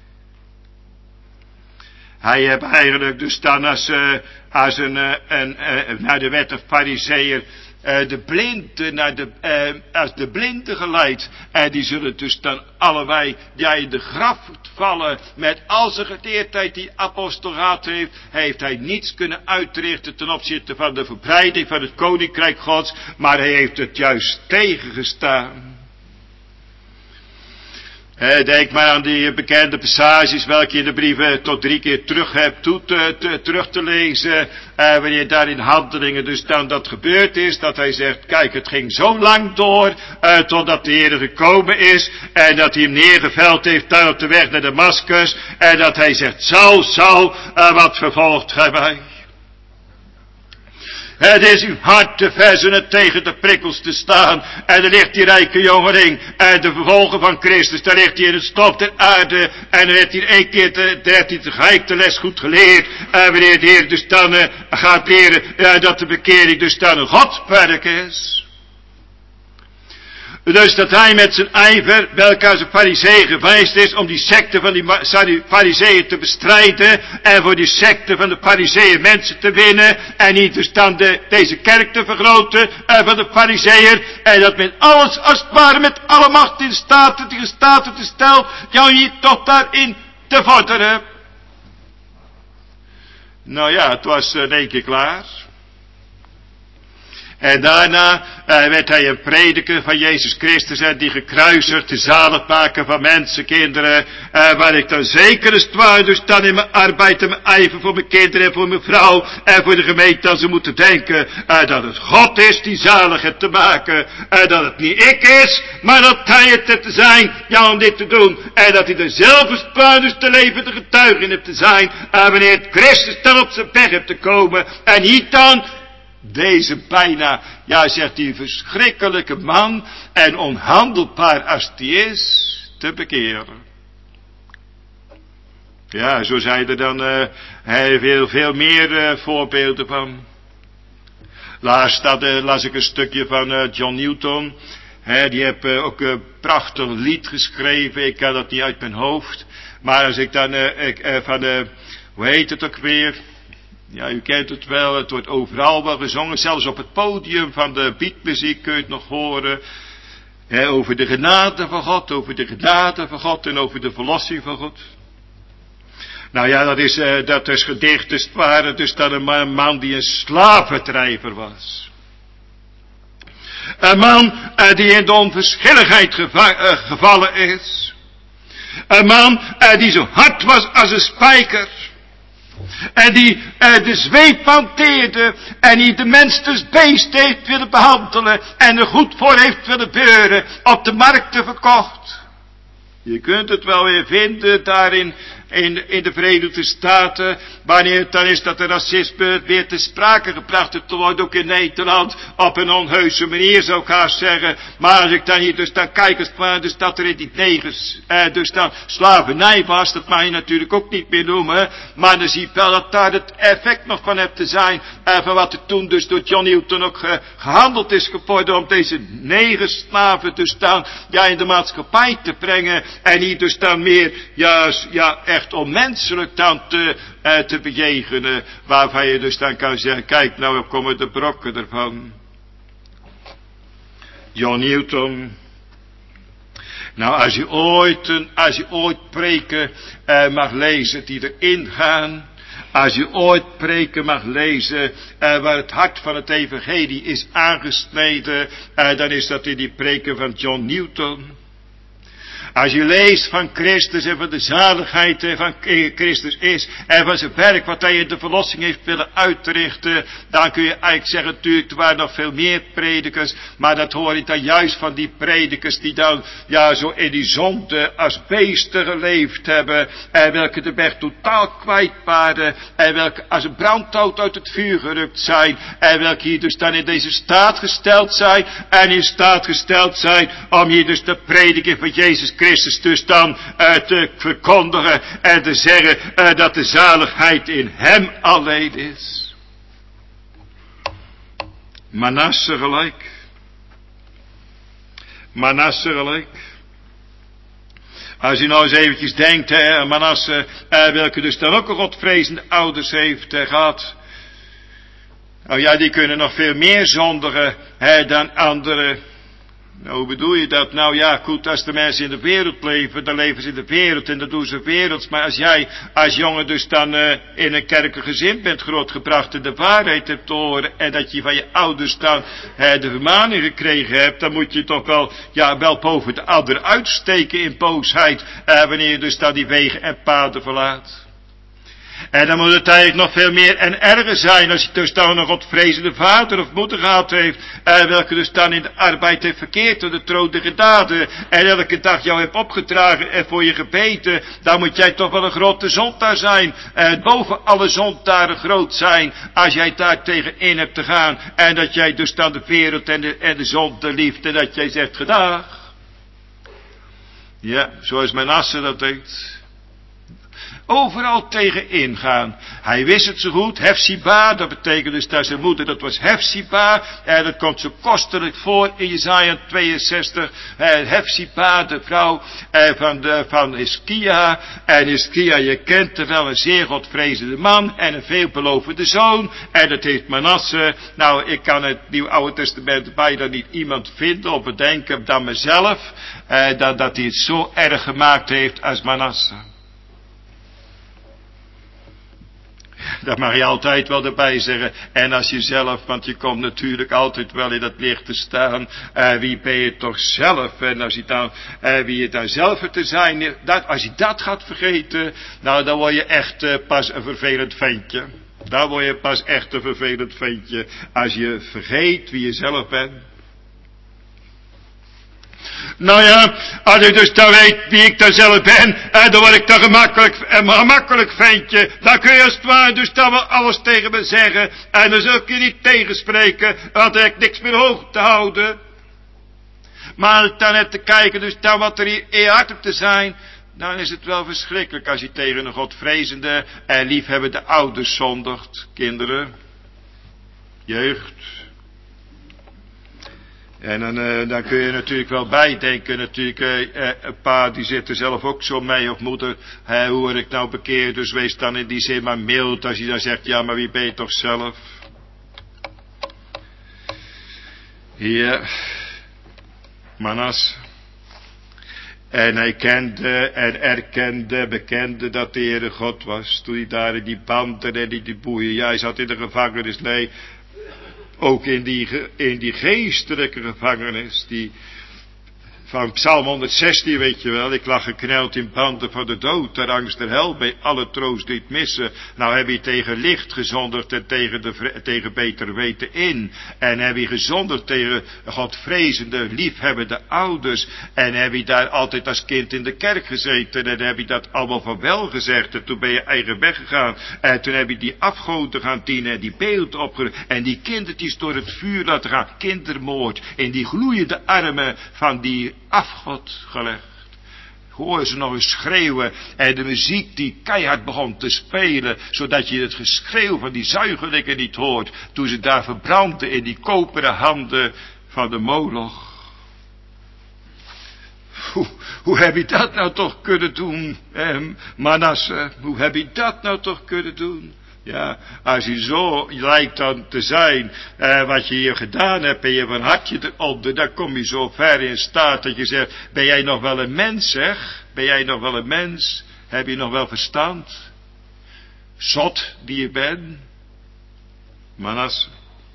Hij heeft eigenlijk dus dan als, uh, als een, uh, een uh, naar de wet of fariseer, uh, de blinde naar de, uh, als de blinde geleid. En die zullen dus dan allebei, ja, in de graf vallen. Met al zijn geleerdheid die apostel gehad heeft, heeft hij niets kunnen uitrichten ten opzichte van de verbreiding van het koninkrijk Gods. Maar hij heeft het juist tegengestaan. He, denk maar aan die bekende passages welke je in de brieven tot drie keer terug hebt toe te, te, terug te lezen. Uh, wanneer daar in Handelingen dus dan dat gebeurd is. Dat hij zegt, kijk, het ging zo lang door. Uh, totdat de Heer gekomen is. En dat hij hem neergeveld heeft daar op de weg naar Damascus. En dat hij zegt, Saul, Saul, uh, wat vervolgt gij mij? Het is uw hart te verzen tegen de prikkels te staan. En dan ligt die rijke jongeling. En de vervolger van Christus. Daar ligt hij in het stof der aarde. En dan heeft hij één keer de, heeft hij tegelijk de les goed geleerd. En wanneer de Heer dus dan uh, gaat leren. Uh, dat de bekering dus dan een Godswerk is. Dus dat hij met zijn ijver, welke als een fariseeën geweest is, om die secte van die fariseeën te bestrijden, en voor die secte van de fariseeën mensen te winnen, en niet dus dan de, deze kerk te vergroten, en van de fariseeën, en dat met alles, als het ware, met alle macht in staat, die staat te stelt, jou niet tot daarin te vorderen. Nou ja, het was in één keer klaar. En daarna uh, werd hij een prediker van Jezus Christus en die gekruisigd, de zalig maken van mensenkinderen. Uh, waar ik dan zeker is het waar, dus dan in mijn arbeid en mijn ijver voor mijn kinderen en voor mijn vrouw en voor de gemeente dan ze moeten denken uh, dat het God is die zalig heeft te maken. En uh, dat het niet ik is, maar dat hij het heeft te zijn, ja, om dit te doen. En dat hij er zelf is waar, dus te leven de getuige in heeft te zijn. En uh, wanneer het Christus dan op zijn weg heeft te komen en niet dan deze bijna, ja, zegt die verschrikkelijke man en onhandelbaar als die is, te bekeren. Ja, zo zijn er dan uh, veel, veel meer uh, voorbeelden van. Laatst dat, uh, las ik een stukje van uh, John Newton. He, die heeft uh, ook een prachtig lied geschreven. Ik kan dat niet uit mijn hoofd. Maar als ik dan uh, ik, uh, van de, hoe heet het ook weer? Ja, u kent het wel, het wordt overal wel gezongen. Zelfs op het podium van de beatmuziek kun je het nog horen. He, over de genade van God, over de genade van God en over de verlossing van God. Nou ja, dat is, uh, dat is gedicht, dus het waren dus dan een man, een man die een slavendrijver was. Een man uh, die in de onverschilligheid geva- uh, gevallen is. Een man uh, die zo hard was als een spijker. En die uh, de zweep hanteerde. En die de mens dus beest heeft willen behandelen. En er goed voor heeft willen beuren. Op de markten verkocht. Je kunt het wel weer vinden daarin. In, in de Verenigde Staten, wanneer het dan is dat de racisme weer te sprake gebracht te worden, ook in Nederland, op een onheuse manier zou ik haast zeggen. Maar als ik dan hier dus dan kijk, als dus dat er in die negers, eh, dus dan slavernij was, dat mag je natuurlijk ook niet meer noemen, maar dan zie je wel dat daar het effect nog van hebt te zijn, eh, van wat er toen dus door John Newton ook ge, gehandeld is geworden om deze negerslaven dus dan, ja, in de maatschappij te brengen, en niet dus dan meer, ja, ja, echt onmenselijk dan te, uh, te bejegenen, waarvan je dus dan kan zeggen, kijk nou, komen de brokken ervan. John Newton. Nou, als je ooit, een, als je ooit preken uh, mag lezen die erin gaan. Als je ooit preken mag lezen uh, waar het hart van het evangelie is aangesneden. Uh, dan is dat in die preken van John Newton. Als je leest van Christus en van de zaligheid van Christus is. En van zijn werk wat hij in de verlossing heeft willen uitrichten. Dan kun je eigenlijk zeggen, natuurlijk, er waren nog veel meer predikers. Maar dat hoor je dan juist van die predikers die dan, ja, zo in die zonde als beesten geleefd hebben. En welke de weg totaal kwijt waren. En welke als een brandhout uit het vuur gerukt zijn. En welke hier dus dan in deze staat gesteld zijn. En in staat gesteld zijn om hier dus te prediken van Jezus Christus dus dan uh, te verkondigen en te zeggen uh, dat de zaligheid in hem alleen is. Manasse gelijk. Manasse gelijk. Als je nou eens eventjes denkt, hè, Manasse, uh, welke dus dan ook een godvrezende ouders heeft uh, gehad. Nou ja, die kunnen nog veel meer zondigen hè, dan anderen. Nou, hoe bedoel je dat? Nou ja, goed, als de mensen in de wereld leven, dan leven ze in de wereld en dat doen ze werelds. Maar als jij als jongen dus dan uh, in een kerkelijk gezin bent grootgebracht en de waarheid hebt te horen en dat je van je ouders dan uh, de vermaning gekregen hebt, dan moet je toch wel, ja, wel boven de ander uitsteken in boosheid, uh, wanneer je dus dan die wegen en paden verlaat. En dan moet het eigenlijk nog veel meer en erger zijn als je dus dan een godvrezende vader of moeder gehad heeft, eh, welke dus dan in de arbeid heeft verkeerd door de trotige daden, en elke dag jou heeft opgedragen en voor je gebeten, dan moet jij toch wel een grote zondaar zijn, en boven alle zondaren groot zijn, als jij daar tegenin hebt te gaan, en dat jij dus dan de wereld en de, en de zonde liefde, en dat jij zegt gedag. Ja, zoals Manasse dat deed. Overal tegen ingaan. Hij wist het zo goed. Hefsiba, dat betekent dus dat zijn moeder, dat was Hefsiba. En dat komt zo kostelijk voor in Jesaja tweeënzestig. Eh, Hefsiba, de vrouw eh, van, de, van Hiskia. En Hiskia, je kent er wel, een zeer godvrezende man. En een veelbelovende zoon. En dat heeft Manasse. Nou, ik kan het Nieuw Oude Testament bijna niet iemand vinden of bedenken dan mezelf. Eh, dat, dat hij het zo erg gemaakt heeft als Manasse. Dat mag je altijd wel erbij zeggen. En als je zelf, want je komt natuurlijk altijd wel in dat licht te staan. Uh, wie ben je toch zelf? En als je dan, uh, wie je daar zelf te zijn, dat, als je dat gaat vergeten, nou dan word je echt uh, pas een vervelend ventje. Dan word je pas echt een vervelend ventje. Als je vergeet wie je zelf bent. Nou ja, als ik dus dan weet wie ik dan zelf ben, eh, dan word ik dan gemakkelijk, een gemakkelijk ventje. Dan kun je als het ware dus dan wel alles tegen me zeggen. En dan zul ik je niet tegenspreken, want dan heb ik niks meer hoog te houden. Maar dan heb te kijken dus dan wat er in je hart op te zijn, dan is het wel verschrikkelijk als je tegen een godvrezende en liefhebbende ouders zondigt. Kinderen, jeugd. En dan, uh, dan kun je natuurlijk wel bijdenken, natuurlijk, uh, uh, een pa die zit er zelf ook zo mee, of moeder, uh, hoe word ik nou bekeerd, dus wees dan in die zin maar mild, als je dan zegt, ja, maar wie ben je toch zelf? Ja, Manasse. En hij kende en erkende, bekende dat de Heere God was, toen hij daar in die banden en in die boeien, ja, hij zat in de gevangenis, nee, ook in die, in die geestelijke gevangenis, die van Psalm honderdzestien, weet je wel, ik lag gekneld in banden van de dood, ter angst der hel, bij alle troost niet missen. Nou heb je tegen licht gezondigd en tegen, de, tegen beter weten in. En heb je gezondigd tegen godvrezende, liefhebbende ouders. En heb je daar altijd als kind in de kerk gezeten. En heb je dat allemaal van wel gezegd. En toen ben je eigen weg gegaan. En toen heb je die afgoden gaan dienen en die beelden opgeruimd. En die kindertjes door het vuur laten gaan. Kindermoord. In die gloeiende armen van die afgod gelegd. Hoor ze nog eens schreeuwen. En de muziek die keihard begon te spelen. Zodat je het geschreeuw van die zuigelikken niet hoort. Toen ze daar verbrandden in die koperen handen van de Moloch. Hoe, hoe heb je dat nou toch kunnen doen, eh, Manasse? Hoe heb je dat nou toch kunnen doen? Ja, als je zo lijkt dan te zijn, eh, wat je hier gedaan hebt en je van hartje eronder, dan kom je zo ver in staat dat je zegt, ben jij nog wel een mens, zeg? Ben jij nog wel een mens? Heb je nog wel verstand? Zot die je bent? Manasse.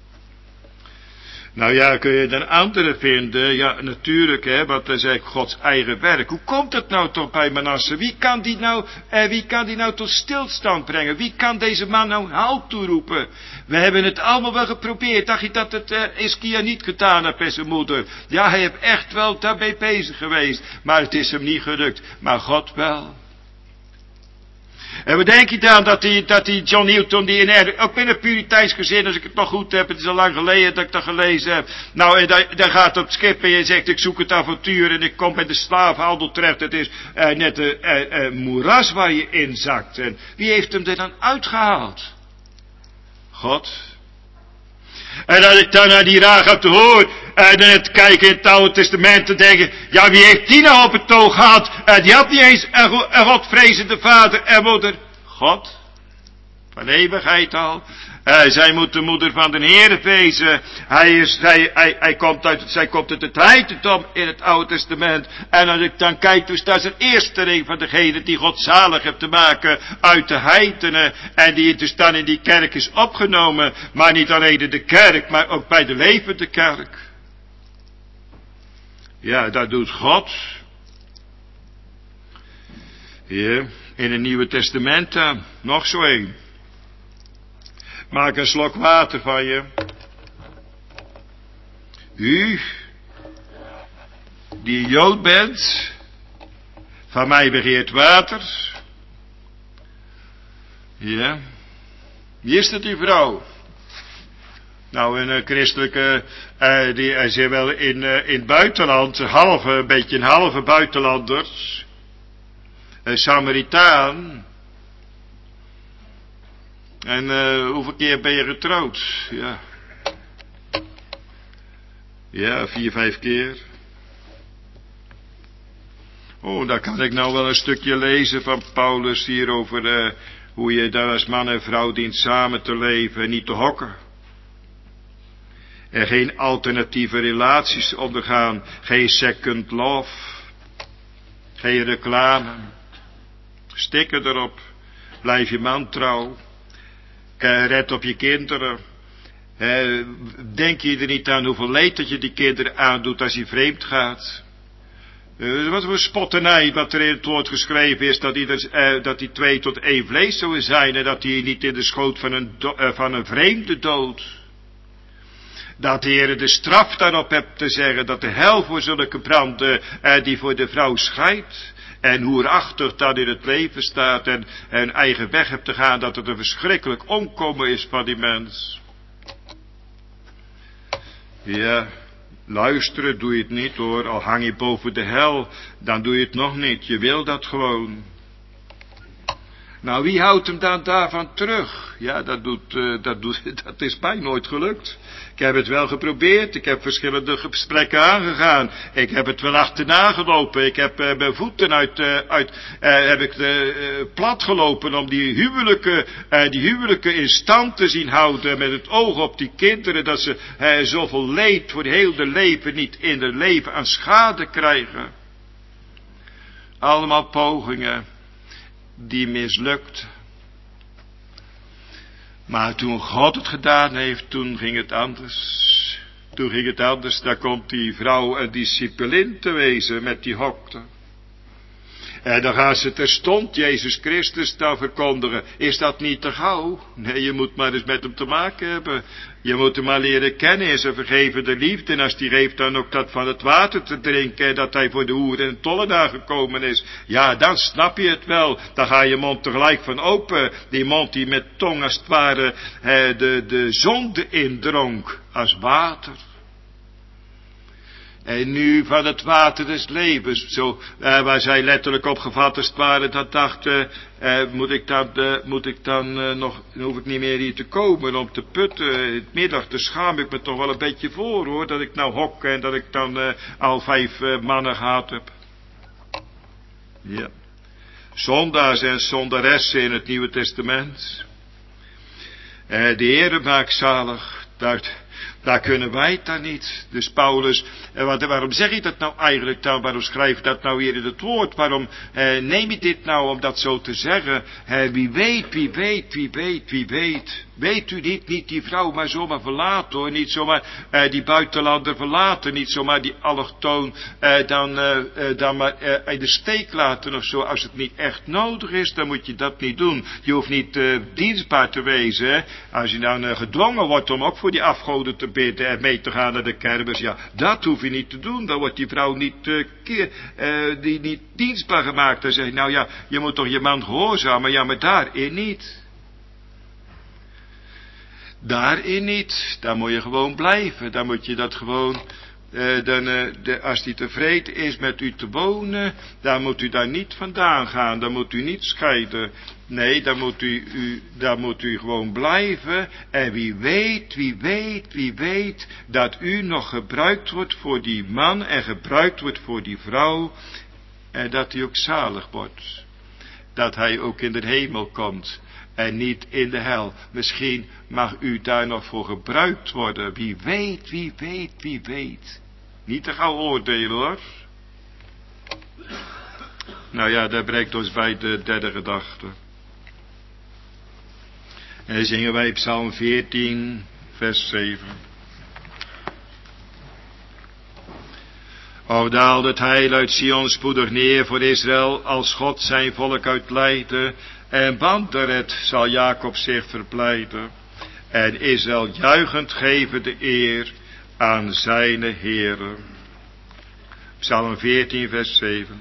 Nou ja, kun je dan anderen vinden? Ja, natuurlijk, hè, want dat is eigenlijk Gods eigen werk. Hoe komt het nou toch bij Manasse? Wie kan die nou, eh, wie kan die nou tot stilstand brengen? Wie kan deze man nou halt toeroepen? We hebben het allemaal wel geprobeerd. Dacht je dat het eh, Hiskia niet gedaan heeft bij zijn moeder? Ja, hij heeft echt wel daarmee bezig geweest, maar het is hem niet gelukt. Maar God wel. En wat denk je dan dat die, dat die John Newton, die in, ook binnen Puriteins gezin, als ik het nog goed heb, het is al lang geleden dat ik dat gelezen heb. Nou, en daar, daar gaat op het schip en je zegt, ik zoek het avontuur en ik kom bij de slaafhandel terecht. Het is uh, net een uh, uh, moeras waar je in zakt. En wie heeft hem er dan uitgehaald? God. En als ik dan naar die Rahab te hoor, en dan het kijken in het Oude Testament te denken, ja, wie heeft die nou op het oog gehad? En die had niet eens een, een godvrezende vader en moeder. God, van eeuwigheid al. Uh, zij moet de moeder van de Heere wezen. Hij, is, hij, hij, hij komt uit, zij komt uit het heidendom in het Oude Testament. En als ik dan kijk, dus dat is een eerste ring van degene die God zalig heeft te maken uit de heidenen. En die dus dan in die kerk is opgenomen. Maar niet alleen in de kerk, maar ook bij de levende kerk. Ja, dat doet God. Hier, in het Nieuwe Testament dan. Nog zo een. Maak een slok water van je. U, die Jood bent, van mij begeert water. Ja. Wie is dat die vrouw? Nou, een uh, christelijke, uh, die is hier wel in, uh, in het buitenland, een halve, een beetje een halve buitenlander. Een Samaritaan. En uh, hoeveel keer ben je getrouwd? Ja. Ja, vier, vijf keer. Oh, daar kan ik nou wel een stukje lezen van Paulus hier over uh, hoe je daar als man en vrouw dient samen te leven en niet te hokken. En geen alternatieve relaties ondergaan. Geen second love. Geen reclame. Stikken erop. Blijf je man trouw. Red op je kinderen. He, denk je er niet aan hoeveel leed dat je die kinderen aandoet als je vreemd gaat. Uh, wat voor spotternij wat er in het woord geschreven is, dat die, uh, dat die twee tot één vlees zullen zijn en dat die niet in de schoot van een, do, uh, van een vreemde dood. Dat de Heer de straf daarop hebt te zeggen, dat de hel voor zulke branden uh, die voor de vrouw scheidt. En hoerachtig dat in het leven staat en een eigen weg hebt te gaan, dat het een verschrikkelijk omkomen is van die mens. Ja, luisteren doe je het niet hoor, al hang je boven de hel, dan doe je het nog niet, je wil dat gewoon. Nou, wie houdt hem dan daarvan terug? Ja, dat doet, uh, dat doet, dat is mij nooit gelukt. Ik heb het wel geprobeerd, ik heb verschillende gesprekken aangegaan, ik heb het wel achterna gelopen, ik heb uh, mijn voeten uit, uh, uit uh, heb ik uh, plat gelopen om die huwelijken, uh, die huwelijken in stand te zien houden met het oog op die kinderen, dat ze uh, zoveel leed voor heel de leven niet in hun leven aan schade krijgen. Allemaal pogingen die mislukt. Maar toen God het gedaan heeft, toen ging het anders. Toen ging het anders, daar komt die vrouw een discipelin te wezen met die hokte. En dan gaan ze terstond Jezus Christus daar verkondigen. Is dat niet te gauw? Nee, je moet maar eens met hem te maken hebben. Je moet hem maar leren kennen in zijn vergevende liefde. En als die geeft dan ook dat van het water te drinken. Dat hij voor de hoeren en tollenaar gekomen is. Ja, dan snap je het wel. Dan ga je mond tegelijk van open. Die mond die met tong als het ware eh, de, de zonde indronk. Als water. En nu van het water des levens, zo, uh, waar zij letterlijk opgevat als het ware, dat dacht, uh, uh, moet ik dan, uh, moet ik dan uh, nog, dan hoef ik niet meer hier te komen om te putten. In het middag, daar schaam ik me toch wel een beetje voor hoor, dat ik nou hok en dat ik dan uh, al vijf uh, mannen gehad heb. Ja. Zondaars en zondaressen in het Nieuwe Testament. Uh, de Heere maakt zalig. Daar, daar kunnen wij het dan niet. Dus Paulus, uh, wat, waarom zeg ik dat nou eigenlijk dan? Waarom schrijf ik dat nou hier in het woord? Waarom uh, neem je dit nou om dat zo te zeggen? Uh, wie weet, wie weet, wie weet, wie weet. Weet u niet, niet die vrouw maar zomaar verlaten hoor. Niet zomaar uh, die buitenlander verlaten. Niet zomaar die allochtoon uh, dan, uh, uh, dan maar uh, in de steek laten of zo. Als het niet echt nodig is, dan moet je dat niet doen. Je hoeft niet uh, dienstbaar te wezen. Hè? Als je dan uh, gedwongen wordt om ook voor die afgoden te bidden en mee te gaan naar de kermis. Ja, dat hoef je niet te doen. Dan wordt die vrouw niet, uh, keer, uh, die, niet dienstbaar gemaakt. Dan zeg je, nou ja, je moet toch je man gehoorzamen. Ja, maar daarin niet. Daarin niet. Daar moet je gewoon blijven. Dan moet je dat gewoon... Uh, dan, uh, de, als hij tevreden is met u te wonen, dan moet u daar niet vandaan gaan. Dan moet u niet scheiden. Nee, dan moet u, u, dan moet u gewoon blijven. En wie weet, wie weet, wie weet, dat u nog gebruikt wordt voor die man en gebruikt wordt voor die vrouw. En dat hij ook zalig wordt. Dat hij ook in de hemel komt. En niet in de hel. Misschien mag u daar nog voor gebruikt worden. Wie weet, wie weet, wie weet. Niet te gauw oordelen hoor. Nou ja, dat brengt ons bij de derde gedachte. En dan zingen wij Psalm veertien, vers zeven. O daalt het heil uit Sion spoedig neer voor Israël, als God zijn volk uitleidde. En wanderet zal Jacob zich verblijden. En Israël juichend geven de eer aan zijn Heere. Psalm veertien vers zeven.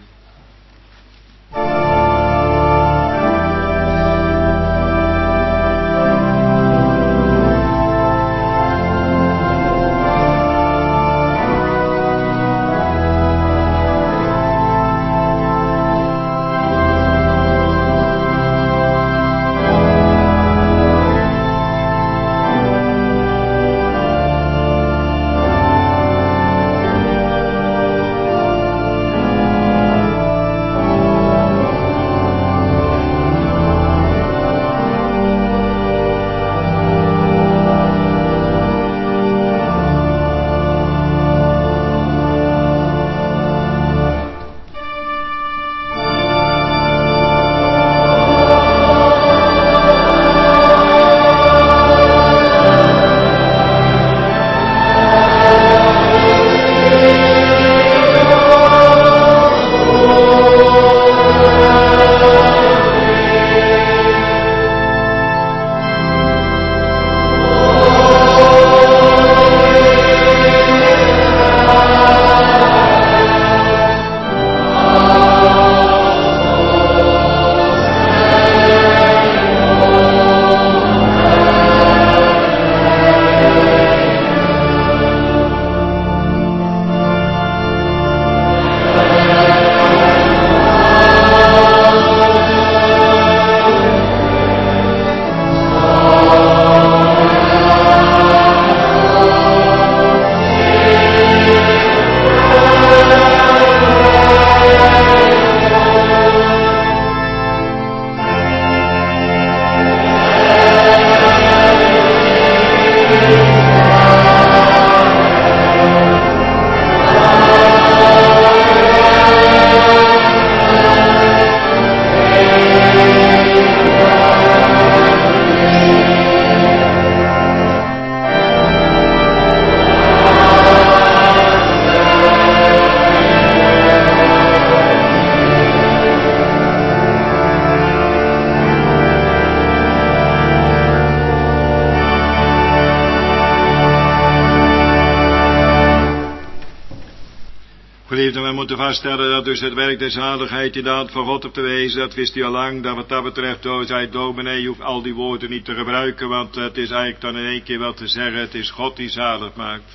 Geliefden, wij moeten vaststellen dat dus het werk der zaligheid in de hand van God op te wezen, dat wist u al lang, dat wat dat betreft, oh, zei dominee, je hoeft al die woorden niet te gebruiken, want het is eigenlijk dan in één keer wel te zeggen, het is God die zalig maakt.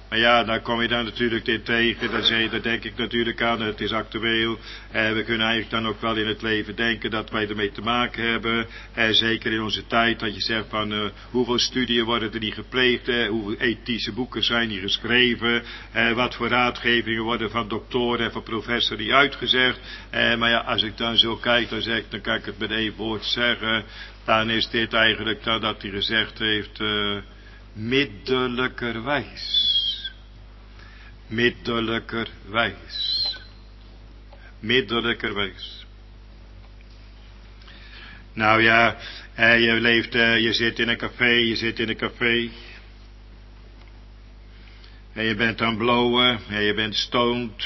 Maar ja, dan kom je dan natuurlijk dit tegen, dan, zeg, dan denk ik natuurlijk aan, het is actueel. Eh, we kunnen eigenlijk dan ook wel in het leven denken dat wij ermee te maken hebben. Eh, zeker in onze tijd, dat je zegt van uh, hoeveel studieën worden er niet gepleegd, eh, hoeveel ethische boeken zijn hier geschreven. Eh, wat voor raadgevingen worden van doktoren en van professoren die uitgezegd. Eh, maar ja, als ik dan zo kijk, dan, zeg ik, dan kan ik het met één woord zeggen. Dan is dit eigenlijk dat, dat hij gezegd heeft, uh, middelijkerwijs. Middelijkerwijs. Middelijkerwijs. Nou ja, eh, je leeft, eh, je zit in een café, je zit in een café. En je bent aan het blowen, en je bent stoned.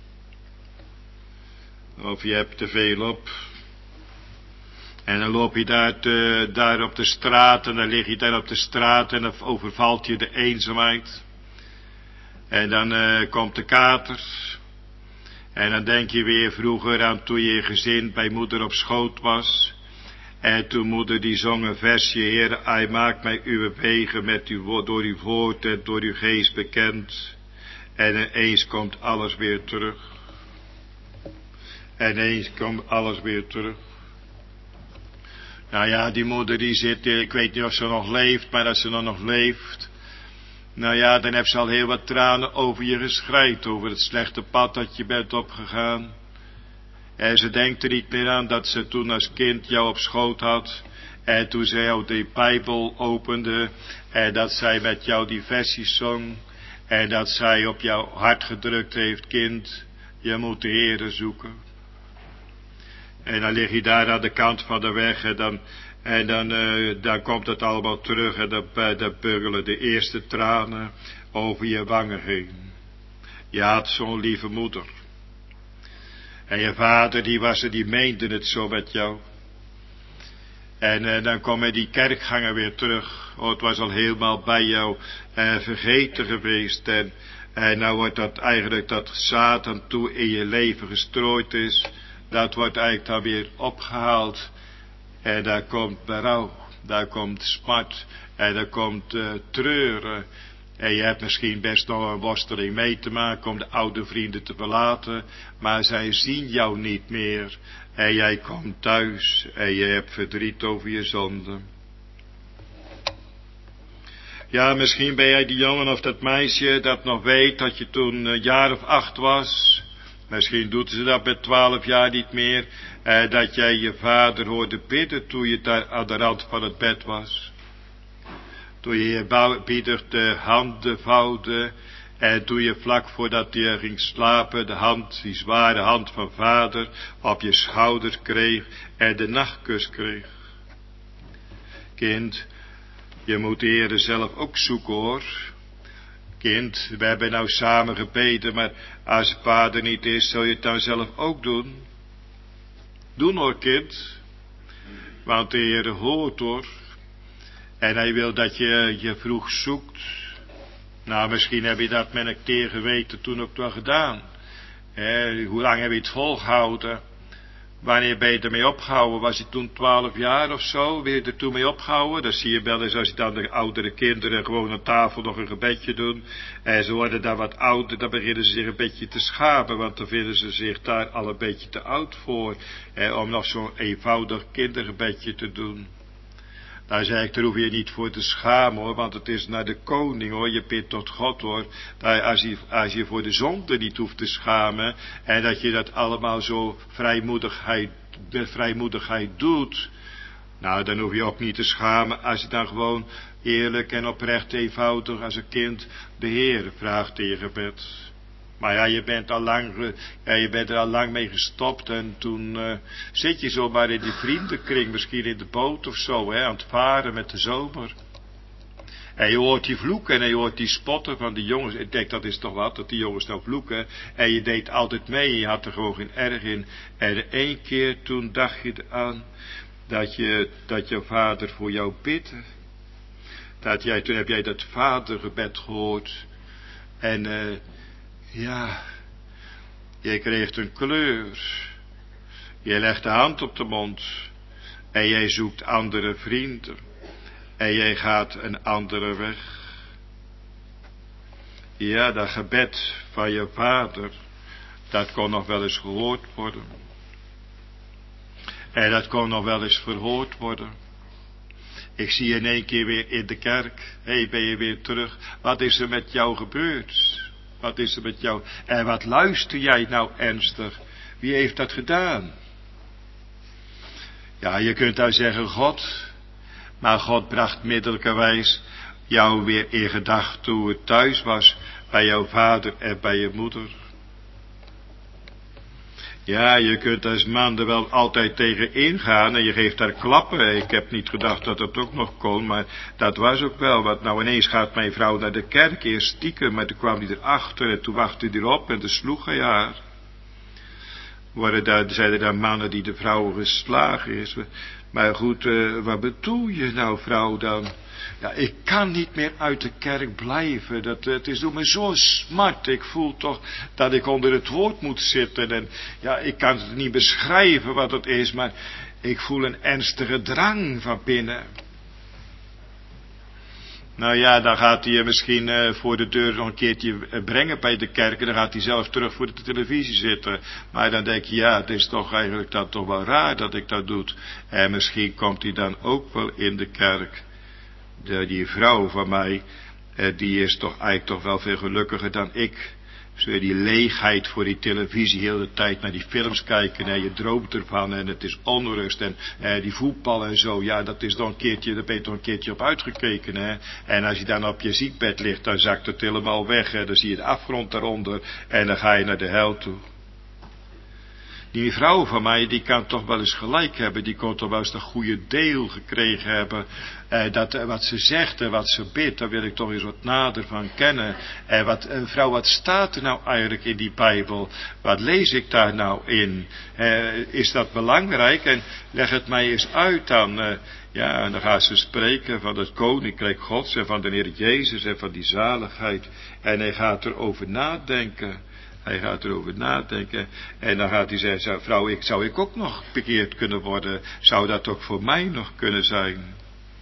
Of je hebt te veel op. En dan loop je daar, te, daar op de straat, en dan lig je daar op de straat, en dan overvalt je de eenzaamheid. En dan uh, komt de kater. En dan denk je weer vroeger aan toen je gezin bij moeder op schoot was. En toen moeder die zong een versje, Heer, hij maakt mij uw wegen met uw, door uw woord en door uw geest bekend. En ineens komt alles weer terug. En ineens komt alles weer terug. Nou ja, die moeder die zit, ik weet niet of ze nog leeft, maar als ze dan nog leeft. Nou ja, dan heeft ze al heel wat tranen over je geschreid, over het slechte pad dat je bent opgegaan. En ze denkt er niet meer aan dat ze toen als kind jou op schoot had. En toen zij jou de Bijbel opende. En dat zij met jou die versies zong. En dat zij op jouw hart gedrukt heeft, kind, je moet de Heere zoeken. En dan lig je daar aan de kant van de weg en dan... En dan, uh, dan komt het allemaal terug en dan, uh, dan burgelen de eerste tranen over je wangen heen. Je had zo'n lieve moeder. En je vader, die was er, die meende het zo met jou. En uh, dan kom je die kerkganger weer terug. Oh, het was al helemaal bij jou uh, vergeten geweest. En, en nou wordt dat eigenlijk dat Satan toe in je leven gestrooid is. Dat wordt eigenlijk dan weer opgehaald. En daar komt berouw, daar komt smart, en daar komt uh, treuren. En je hebt misschien best nog een worsteling mee te maken om de oude vrienden te verlaten. Maar zij zien jou niet meer. En jij komt thuis en je hebt verdriet over je zonden. Ja, misschien ben jij die jongen of dat meisje dat nog weet dat je toen een jaar of acht was. Misschien doet ze dat met twaalf jaar niet meer. Eh, dat jij je vader hoorde bidden toen je daar aan de rand van het bed was. Toen je je bieder de handen vouwde. En toen je vlak voordat je ging slapen de hand, die zware hand van vader, op je schouder kreeg en de nachtkus kreeg. Kind, je moet de Heere zelf ook zoeken hoor. Kind, we hebben nou samen gebeden, maar als vader niet is, zul je het dan zelf ook doen? Doen hoor, kind. Want de Heer hoort hoor. En hij wil dat je je vroeg zoekt. Nou, misschien heb je dat met een keer geweten toen ook wel gedaan. He, hoe lang heb je het volgehouden? Wanneer ben je ermee opgehouden? Was je toen twaalf jaar of zo? Ben je er toen mee opgehouden? Dat zie je wel eens als je dan de oudere kinderen gewoon aan tafel nog een gebedje doen. En ze worden dan wat ouder, dan beginnen ze zich een beetje te schamen. Want dan vinden ze zich daar al een beetje te oud voor. Eh, om nog zo'n eenvoudig kindergebedje te doen. Nou zeg ik, daar hoef je niet voor te schamen hoor, want het is naar de koning hoor, je bidt tot God hoor. Dat als je, als je voor de zonde niet hoeft te schamen en dat je dat allemaal zo vrijmoedigheid, met vrijmoedigheid doet. Nou, dan hoef je ook niet te schamen als je dan gewoon eerlijk en oprecht eenvoudig als een kind de Heer vraagt in je gebed. Maar ja, je bent al lang, ja, je bent er al lang mee gestopt en toen uh, zit je zomaar in die vriendenkring, misschien in de boot of zo, hè, aan het varen met de zomer. En je hoort die vloeken en je hoort die spotten van die jongens. Ik denk, dat is toch wat, dat die jongens nou vloeken. En je deed altijd mee, je had er gewoon geen erg in. En één keer toen dacht je eraan dat je, dat je vader voor jou bidt. Dat jij, toen heb jij dat vadergebed gehoord. En uh, ja, je kreeg een kleur. Je legt de hand op de mond. En jij zoekt andere vrienden. En jij gaat een andere weg. Ja, dat gebed van je vader, dat kon nog wel eens gehoord worden. En dat kon nog wel eens verhoord worden. Ik zie je in één keer weer in de kerk. Hé, hey, ben je weer terug? Wat is er met jou gebeurd? Wat is er met jou? En wat luister jij nou ernstig? Wie heeft dat gedaan? Ja, je kunt nou zeggen God. Maar God bracht middelijkerwijs jou weer in gedachten hoe het thuis was bij jouw vader en bij je moeder. Ja, je kunt als man er wel altijd tegen ingaan en je geeft daar klappen. Ik heb niet gedacht dat het ook nog kon, maar dat was ook wel. Want nou ineens gaat mijn vrouw naar de kerk, eerst stiekem, maar toen kwam hij erachter en toen wachtte hij erop en toen sloeg hij haar. Worden daar, zijn er daar mannen die de vrouw geslagen is. Maar goed, uh, wat bedoel je nou, vrouw, dan? Ja, ik kan niet meer uit de kerk blijven. Dat, het is door me zo smart. Ik voel toch dat ik onder het woord moet zitten. En ja, ik kan het niet beschrijven wat het is, maar ik voel een ernstige drang van binnen. Nou ja, dan gaat hij je misschien uh, voor de deur nog een keertje uh, brengen bij de kerk. En dan gaat hij zelf terug voor de televisie zitten. Maar dan denk je, ja, het is toch eigenlijk dat toch wel raar dat ik dat doe. En misschien komt hij dan ook wel in de kerk. De, die vrouw van mij, uh, die is toch eigenlijk toch wel veel gelukkiger dan ik. Zo die leegheid voor die televisie, heel de tijd naar die films kijken en je droomt ervan en het is onrust en eh, die voetbal en zo, ja, dat is dan een keertje, daar ben je toch een keertje op uitgekeken, hè. En als je dan op je ziekbed ligt, dan zakt het helemaal weg, hè. Dan zie je de afgrond daaronder en dan ga je naar de hel toe. Die vrouw van mij, die kan toch wel eens gelijk hebben, die kon toch wel eens een goede deel gekregen hebben. Eh, dat, eh, wat ze zegt en wat ze bidt, daar wil ik toch eens wat nader van kennen. En eh, wat, eh, vrouw, wat staat er nou eigenlijk in die Bijbel? Wat lees ik daar nou in? Eh, is dat belangrijk? En leg het mij eens uit dan. Eh, ja, en dan gaat ze spreken van het Koninkrijk Gods en van de Heer Jezus en van die zaligheid. En hij gaat erover nadenken. Hij gaat erover nadenken en dan gaat hij zeggen, vrouw, ik, zou ik ook nog bekeerd kunnen worden? Zou dat ook voor mij nog kunnen zijn?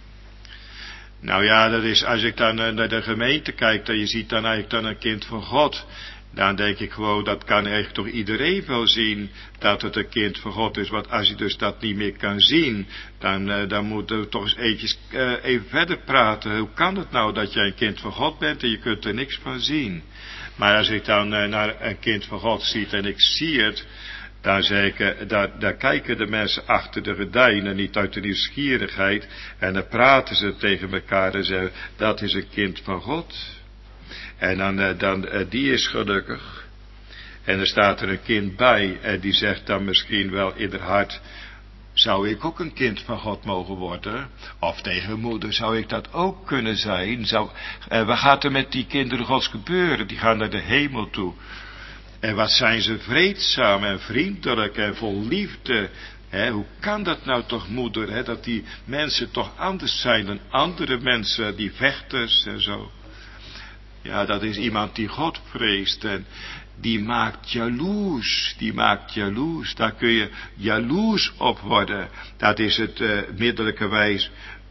Nou ja, dat is, als ik dan naar de gemeente kijk, dan je ziet dan eigenlijk dan een kind van God. Dan denk ik gewoon, dat kan eigenlijk toch iedereen wel zien, dat het een kind van God is. Want als je dus dat niet meer kan zien, dan, uh, dan moeten we toch eens eventjes, uh, even verder praten. Hoe kan het nou dat jij een kind van God bent en je kunt er niks van zien? Maar als ik dan uh, naar een kind van God zie en ik zie het, dan zeg ik, uh, daar, daar kijken de mensen achter de gordijnen, niet uit de nieuwsgierigheid. En dan praten ze tegen elkaar en zeggen, dat is een kind van God. En dan, uh, dan uh, die is gelukkig. En er staat er een kind bij en die zegt dan misschien wel in haar hart, zou ik ook een kind van God mogen worden? Of tegen moeder, zou ik dat ook kunnen zijn? Zou, eh, wat gaat er met die kinderen Gods gebeuren? Die gaan naar de hemel toe. En wat zijn ze vreedzaam en vriendelijk en vol liefde. He, hoe kan dat nou toch, moeder, he, dat die mensen toch anders zijn dan andere mensen, die vechters en zo. Ja, dat is iemand die God vreest en die maakt jaloers, die maakt jaloers. Daar kun je jaloers op worden. Dat is het uh, middelijkerwijs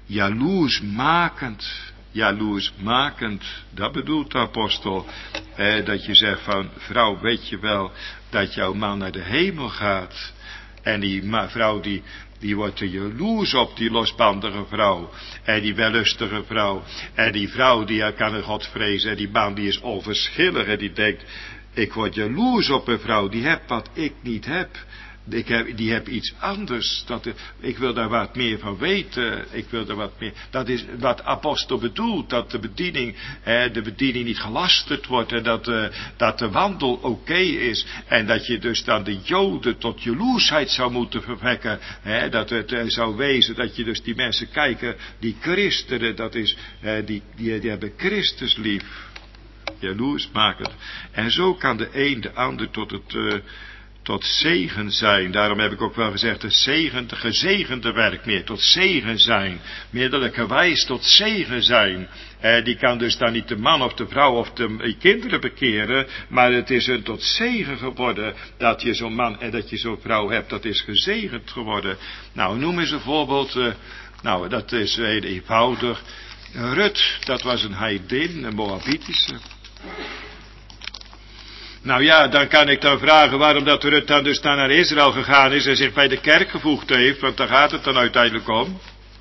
jaloersmakend. Jaloersmakend, dat bedoelt de apostel. Eh, dat je zegt van, vrouw, weet je wel dat jouw man naar de hemel gaat. En die ma- vrouw die... Die wordt er jaloers op, die losbandige vrouw. En die wellustige vrouw. En die vrouw die kan een God vrezen. En die man die is onverschillig. En die denkt, ik word jaloers op een vrouw. Die heeft wat ik niet heb. Ik heb, die heb iets anders. Dat, ik wil daar wat meer van weten. Ik wil daar wat meer. Dat is wat apostel bedoelt. Dat de bediening, eh, de bediening niet gelasterd wordt. En dat, eh, dat de wandel oké okay is. En dat je dus dan de Joden tot jaloersheid zou moeten verwekken. Eh, dat het eh, zou wezen dat je dus die mensen kijken. Die christenen, dat is, eh, die, die, die hebben Christus lief. Jaloers maken. En zo kan de een de ander tot het... Uh, tot zegen zijn. Daarom heb ik ook wel gezegd, het zegende, gezegende werk meer, tot zegen zijn. Middelijkerwijs tot zegen zijn. Eh, die kan dus dan niet de man of de vrouw of de kinderen bekeren, maar het is een tot zegen geworden dat je zo'n man en dat je zo'n vrouw hebt. Dat is gezegend geworden. Nou, noem eens een voorbeeld. Uh, nou, dat is heel eenvoudig. Rut, dat was een heidin, een Moabitische. Nou ja, dan kan ik dan vragen waarom dat Rut dan dus dan naar Israël gegaan is en zich bij de kerk gevoegd heeft, want daar gaat het dan uiteindelijk om.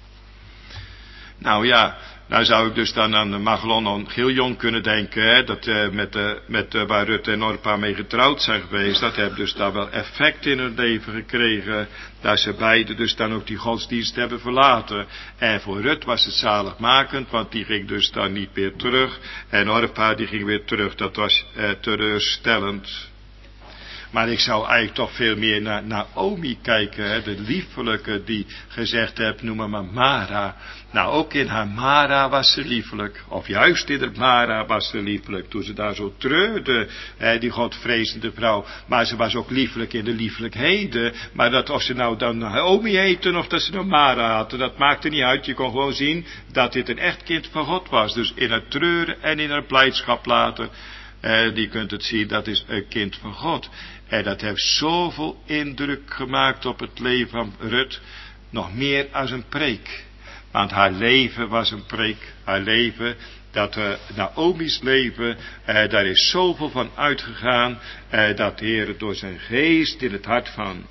Nou ja, nou zou ik dus dan aan Maglon en Giljon kunnen denken, hè, dat uh, met, uh, met uh, waar Rut en Orpa mee getrouwd zijn geweest, dat heeft dus daar wel effect in hun leven gekregen, dat ze beiden dus dan ook die godsdienst hebben verlaten. En voor Rut was het zaligmakend, want die ging dus dan niet meer terug, en Orpa die ging weer terug, dat was uh, teleurstellend. Maar ik zou eigenlijk toch veel meer naar Naomi kijken, hè, de liefelijke die gezegd heeft, noem maar, maar Mara. Nou, ook in haar Mara was ze liefelijk, of juist in haar Mara was ze liefelijk, toen ze daar zo treurde, hè, die godvrezende vrouw. Maar ze was ook liefelijk in de liefelijkheden, maar dat of ze nou dan Naomi heette, of dat ze nou Mara hadden, dat maakte niet uit. Je kon gewoon zien dat dit een echt kind van God was. Dus in haar treuren en in haar blijdschap later, eh, die kunt het zien, dat is een kind van God. En dat heeft zoveel indruk gemaakt op het leven van Rut, nog meer als een preek. Want haar leven was een preek, haar leven, dat uh, Naomi's leven, uh, daar is zoveel van uitgegaan, uh, dat de Heer door zijn geest in het hart van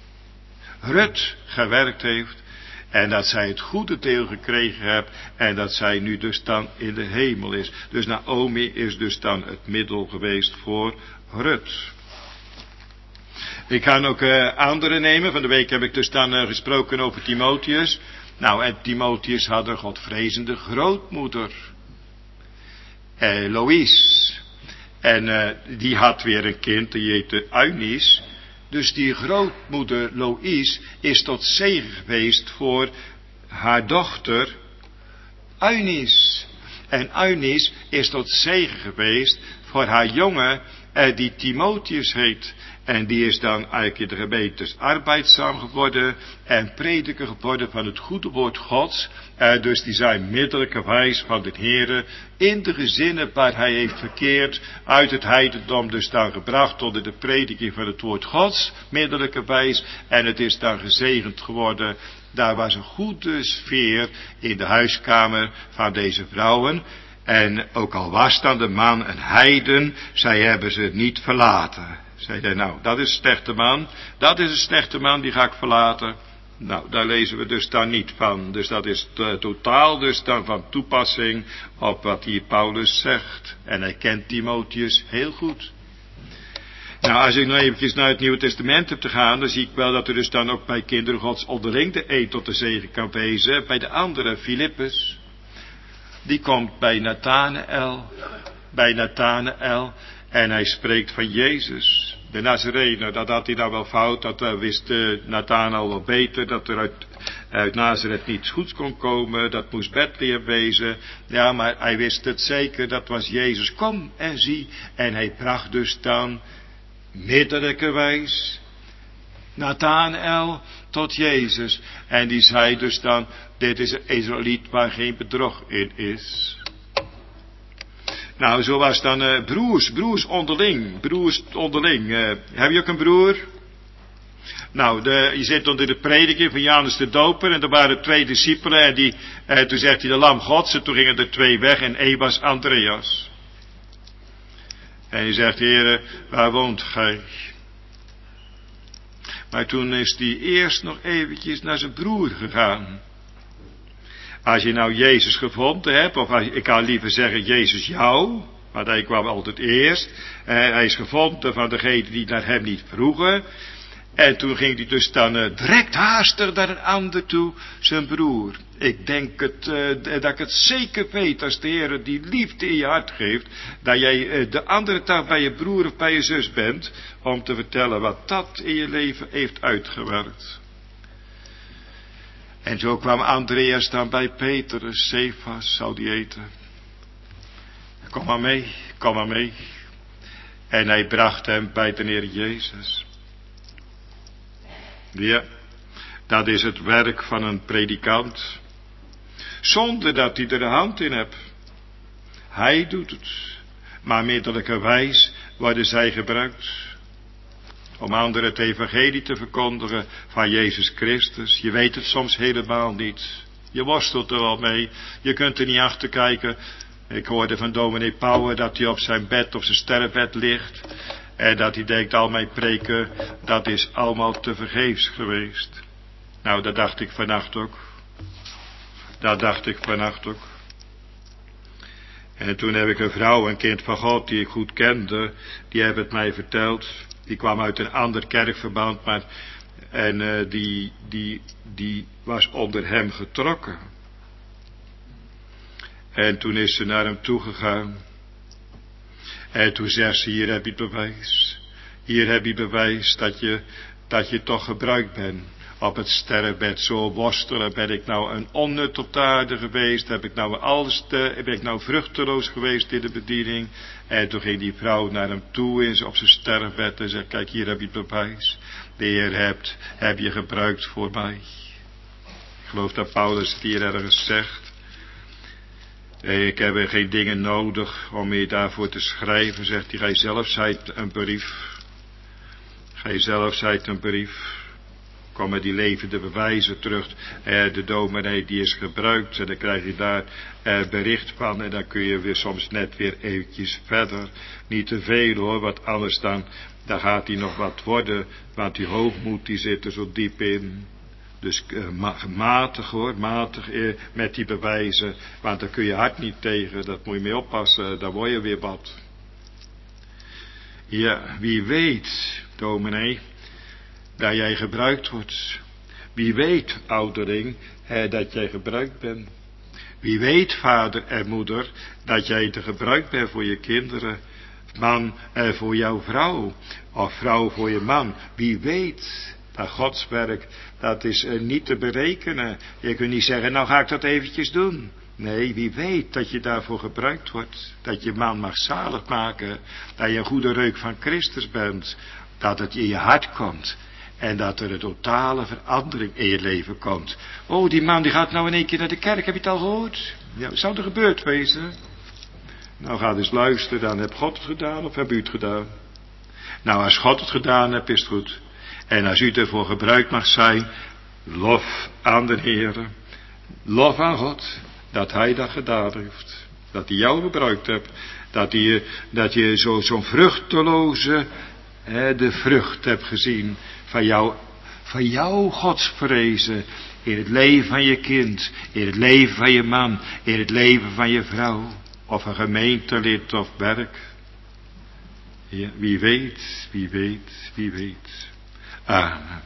Rut gewerkt heeft, en dat zij het goede deel gekregen heeft, en dat zij nu dus dan in de hemel is. Dus Naomi is dus dan het middel geweest voor Rut. Ik ga ook uh, andere nemen. Van de week heb ik dus dan uh, gesproken over Timotheus. Nou, en Timotheus had een godvrezende grootmoeder. Uh, Loïs. En uh, die had weer een kind, die heette Eunice. Dus die grootmoeder Loïs is tot zegen geweest voor haar dochter Eunice. En Eunice is tot zegen geweest voor haar jongen, uh, die Timotheus heet. En die is dan eigenlijk in de gemeentes arbeidzaam geworden en prediker geworden van het goede woord Gods. Uh, dus die zijn middelijkerwijs van de Heere in de gezinnen waar hij heeft verkeerd, uit het heidendom dus dan gebracht onder de prediking van het woord Gods, middelijkerwijs. En het is dan gezegend geworden. Daar was een goede sfeer in de huiskamer van deze vrouwen. En ook al was dan de man een heiden, zij hebben ze niet verlaten. Zei hij, nou, dat is een slechte man, dat is een slechte man, die ga ik verlaten. Nou, daar lezen we dus dan niet van. Dus dat is uh, totaal dus dan van toepassing op wat hier Paulus zegt. En hij kent Timotheus heel goed. Nou, als ik nou eventjes naar het Nieuwe Testament heb te gaan, dan zie ik wel dat er dus dan ook bij kinderen Gods onderling de eed tot de zegen kan wezen. Bij de andere, Filippus, die komt bij Nathanael, bij Nathanael, en hij spreekt van Jezus. De Nazarener, dat had hij nou wel fout, dat uh, wist uh, Nathanael wel beter, dat er uit, uit Nazareth niets goeds kon komen, dat moest Bethlehem wezen. Ja, maar hij wist het zeker, dat was Jezus. Kom en zie. En hij bracht dus dan middelijkerwijs Nathanael tot Jezus. En die zei dus dan, dit is een Israëliet waar geen bedrog in is. Nou, zo was dan uh, broers, broers onderling, broers onderling. Uh, heb je ook een broer? Nou, de, je zit onder de prediking van Johannes de Doper en er waren twee discipelen en die, uh, toen zegt hij de lam Gods en toen gingen er twee weg en één was Andreas. En hij zegt, Heere, waar woont gij? Maar toen is hij eerst nog eventjes naar zijn broer gegaan. Als je nou Jezus gevonden hebt, of als, ik kan liever zeggen Jezus jou, want hij kwam altijd eerst. Eh, hij is gevonden van degene die naar hem niet vroegen. En toen ging hij dus dan uh, direct haastig naar een ander toe, zijn broer. Ik denk het, uh, dat ik het zeker weet als de Heer die liefde in je hart geeft, dat jij uh, de andere dag bij je broer of bij je zus bent, om te vertellen wat dat in je leven heeft uitgewerkt. En zo kwam Andreas dan bij Petrus, Cephas zou die eten. Kom maar mee, kom maar mee. En hij bracht hem bij de Heer Jezus. Ja, dat is het werk van een predikant. Zonder dat hij er een hand in hebt. Hij doet het. Maar middelijkerwijs worden zij gebruikt. Om anderen het evangelie te verkondigen van Jezus Christus. Je weet het soms helemaal niet. Je worstelt er wel mee. Je kunt er niet achter kijken. Ik hoorde van dominee Pauwen dat hij op zijn bed, op zijn sterfbed ligt. En dat hij denkt, al mijn preken, dat is allemaal te vergeefs geweest. Nou, dat dacht ik vannacht ook. Dat dacht ik vannacht ook. En toen heb ik een vrouw, een kind van God, die ik goed kende, die heeft het mij verteld. Die kwam uit een ander kerkverband, maar, en uh, die, die, die was onder hem getrokken. En toen is ze naar hem toegegaan. En toen zegt ze, hier heb je bewijs. Hier heb je bewijs dat je, dat je toch gebruikt bent. Op het sterfbed zo worstelen, ben ik nou een onnut op de aarde geweest, heb ik nou alles te, ben ik nou vruchteloos geweest in de bediening. En toen ging die vrouw naar hem toe in, op zijn sterfbed en zei, kijk, hier heb je het bewijs. De Heer hebt, heb je gebruikt voor mij. Ik geloof dat Paulus het hier ergens zegt. Ik heb er geen dingen nodig om je daarvoor te schrijven, zegt hij. Gij zelf zijt een brief. Gij zelf zijt een brief. Komen die levende bewijzen terug. Eh, de dominee die is gebruikt. En dan krijg je daar eh, bericht van. En dan kun je weer soms net weer eventjes verder. Niet te veel hoor. Want anders dan, dan gaat hij nog wat worden. Want die hoogmoed die zit er zo diep in. Dus uh, ma matig hoor. Matig eh, met die bewijzen. Want daar kun je hard niet tegen. Dat moet je mee oppassen. Dan word je weer wat. Ja, wie weet, dominee, dat jij gebruikt wordt. Wie weet, oudering, hè, dat jij gebruikt bent. Wie weet, vader en moeder, dat jij te gebruikt bent voor je kinderen. Man eh, voor jouw vrouw. Of vrouw voor je man. Wie weet, dat Gods werk, dat is eh, niet te berekenen. Je kunt niet zeggen, nou ga ik dat eventjes doen. Nee, wie weet dat je daarvoor gebruikt wordt. Dat je man mag zalig maken. Dat je een goede reuk van Christus bent. Dat het in je hart komt. En dat er een totale verandering in je leven komt. Oh, die man die gaat nou in één keer naar de kerk. Heb je het al gehoord? Ja, zou er gebeurd wezen? Nou, ga eens luisteren. Dan heb God het gedaan of heb u het gedaan? Nou, als God het gedaan hebt, is het goed. En als u ervoor gebruikt mag zijn, lof aan de Heer. Lof aan God. Dat Hij dat gedaan heeft. Dat Hij jou gebruikt hebt. Dat, hij, dat je zo, zo'n vruchteloze, hè, de vrucht hebt gezien. Van jou, van jouw godsvrezen. In het leven van je kind. In het leven van je man. In het leven van je vrouw. Of een gemeentelid of werk. Ja, wie weet, wie weet, wie weet. Amen.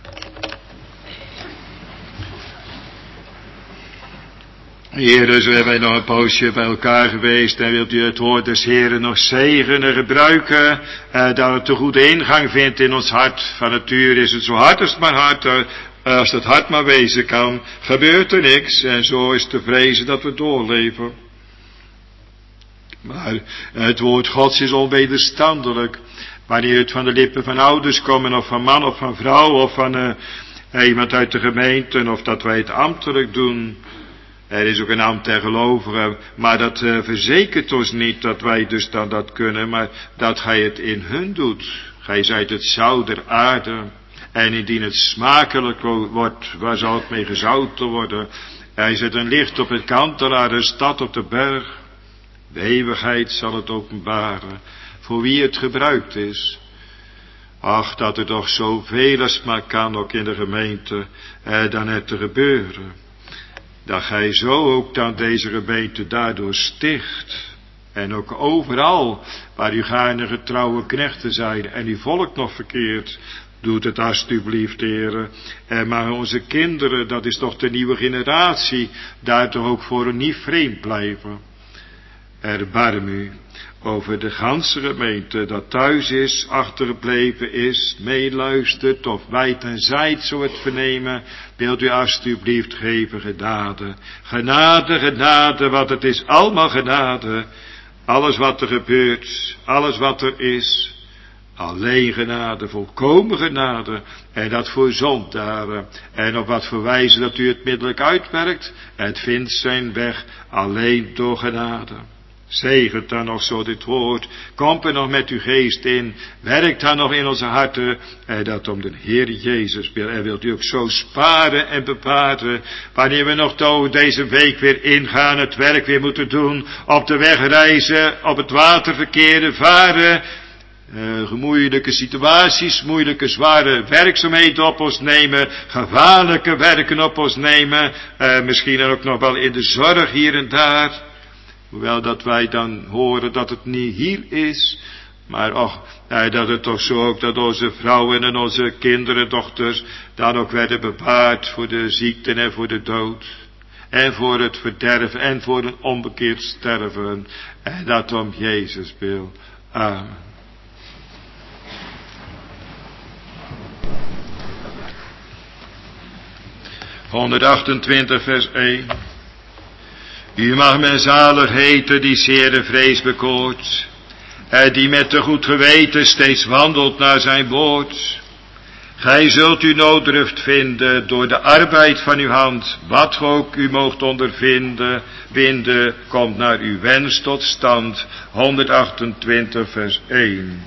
Heere, zo hebben wij nog een poosje bij elkaar geweest en wilt u het woord des Heeren nog zegenen en gebruiken, eh, dat het een goede ingang vindt in ons hart. Van nature is het zo hard als het maar hard, eh, als het hard maar wezen kan, gebeurt er niks en zo is te vrezen dat we doorleven. Maar het woord Gods is onwederstandelijk. Wanneer het van de lippen van ouders komt, of van man of van vrouw, of van uh, iemand uit de gemeente, of dat wij het ambtelijk doen. Er is ook een ambt der gelovigen, maar dat uh, verzekert ons niet dat wij dus dan dat kunnen, maar dat gij het in hun doet. Gij zijt het zout der aarde, en indien het smakelijk wordt, waar zal het mee gezouten worden? Hij zet een licht op het kantelaar, een stad op de berg. De eeuwigheid zal het openbaren, voor wie het gebruikt is. Ach, dat er toch zoveel als maar kan, ook in de gemeente, eh, dan het te gebeuren. Dat gij zo ook dan deze gemeente daardoor sticht. En ook overal, waar u gaarne getrouwe knechten zijn en uw volk nog verkeert, doet het alstublieft, heren. En maar onze kinderen, dat is toch de nieuwe generatie, daar toch ook voor niet vreemd blijven. Erbarm u over de ganse gemeente dat thuis is, achtergebleven is, meeluistert of wijd en zijd zo het vernemen, wilt u alstublieft geven genade. Genade, genade, want het is allemaal genade. Alles wat er gebeurt, alles wat er is, alleen genade, volkomen genade. En dat voor zondaren. En op wat voor wijze dat u het middelijk uitwerkt, het vindt zijn weg alleen door genade. Zegent dan nog zo dit woord. Komt er nog met uw geest in. Werkt dan nog in onze harten. En dat om de Heer Jezus wil. En wilt u ook zo sparen en beparen. Wanneer we nog door deze week weer ingaan. Het werk weer moeten doen. Op de weg reizen. Op het water verkeren. Varen. Uh, moeilijke situaties, moeilijke zware werkzaamheden op ons nemen, gevaarlijke werken op ons nemen, uh, misschien ook nog wel in de zorg hier en daar. Hoewel dat wij dan horen dat het niet hier is, maar och, uh, dat het toch zo ook dat onze vrouwen en onze kinderen, dochters, dan ook werden bewaard voor de ziekten en voor de dood. En voor het verderven en voor een onbekeerd sterven. En dat om Jezus wil. Amen. honderdachtentwintig vers één. U mag men zalig heten die zeer de vrees bekoort, en die met de goed geweten steeds wandelt naar zijn woord. Gij zult uw nooddruft vinden door de arbeid van uw hand, wat ge ook u moogt ondervinden, vinden, komt naar uw wens tot stand. honderdachtentwintig vers één.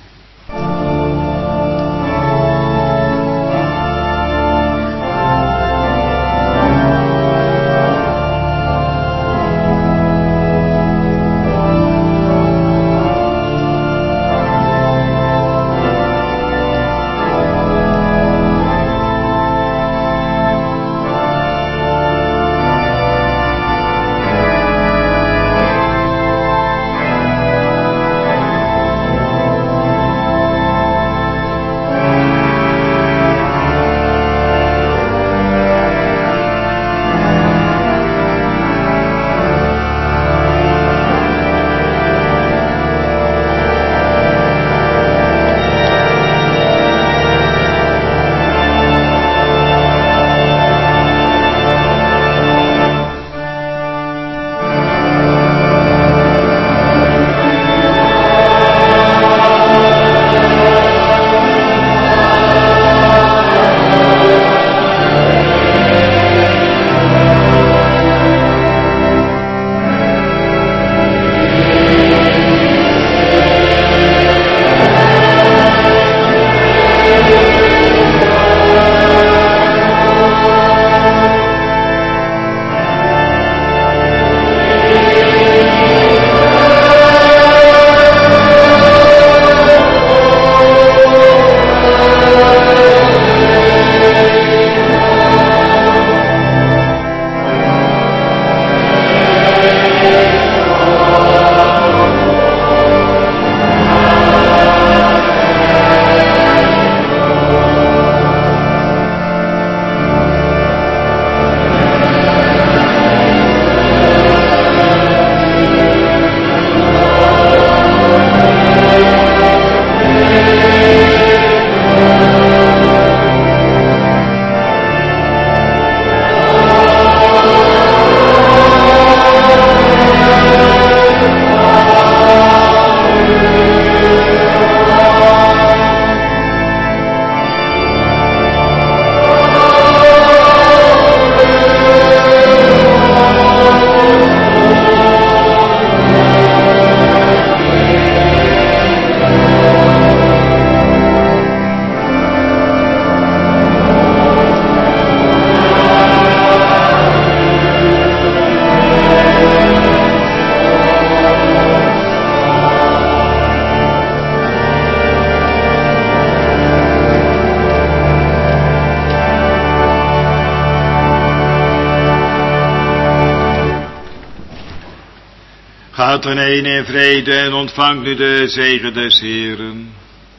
Gaat dan heen in vrede en ontvangt nu de zegen des Heeren.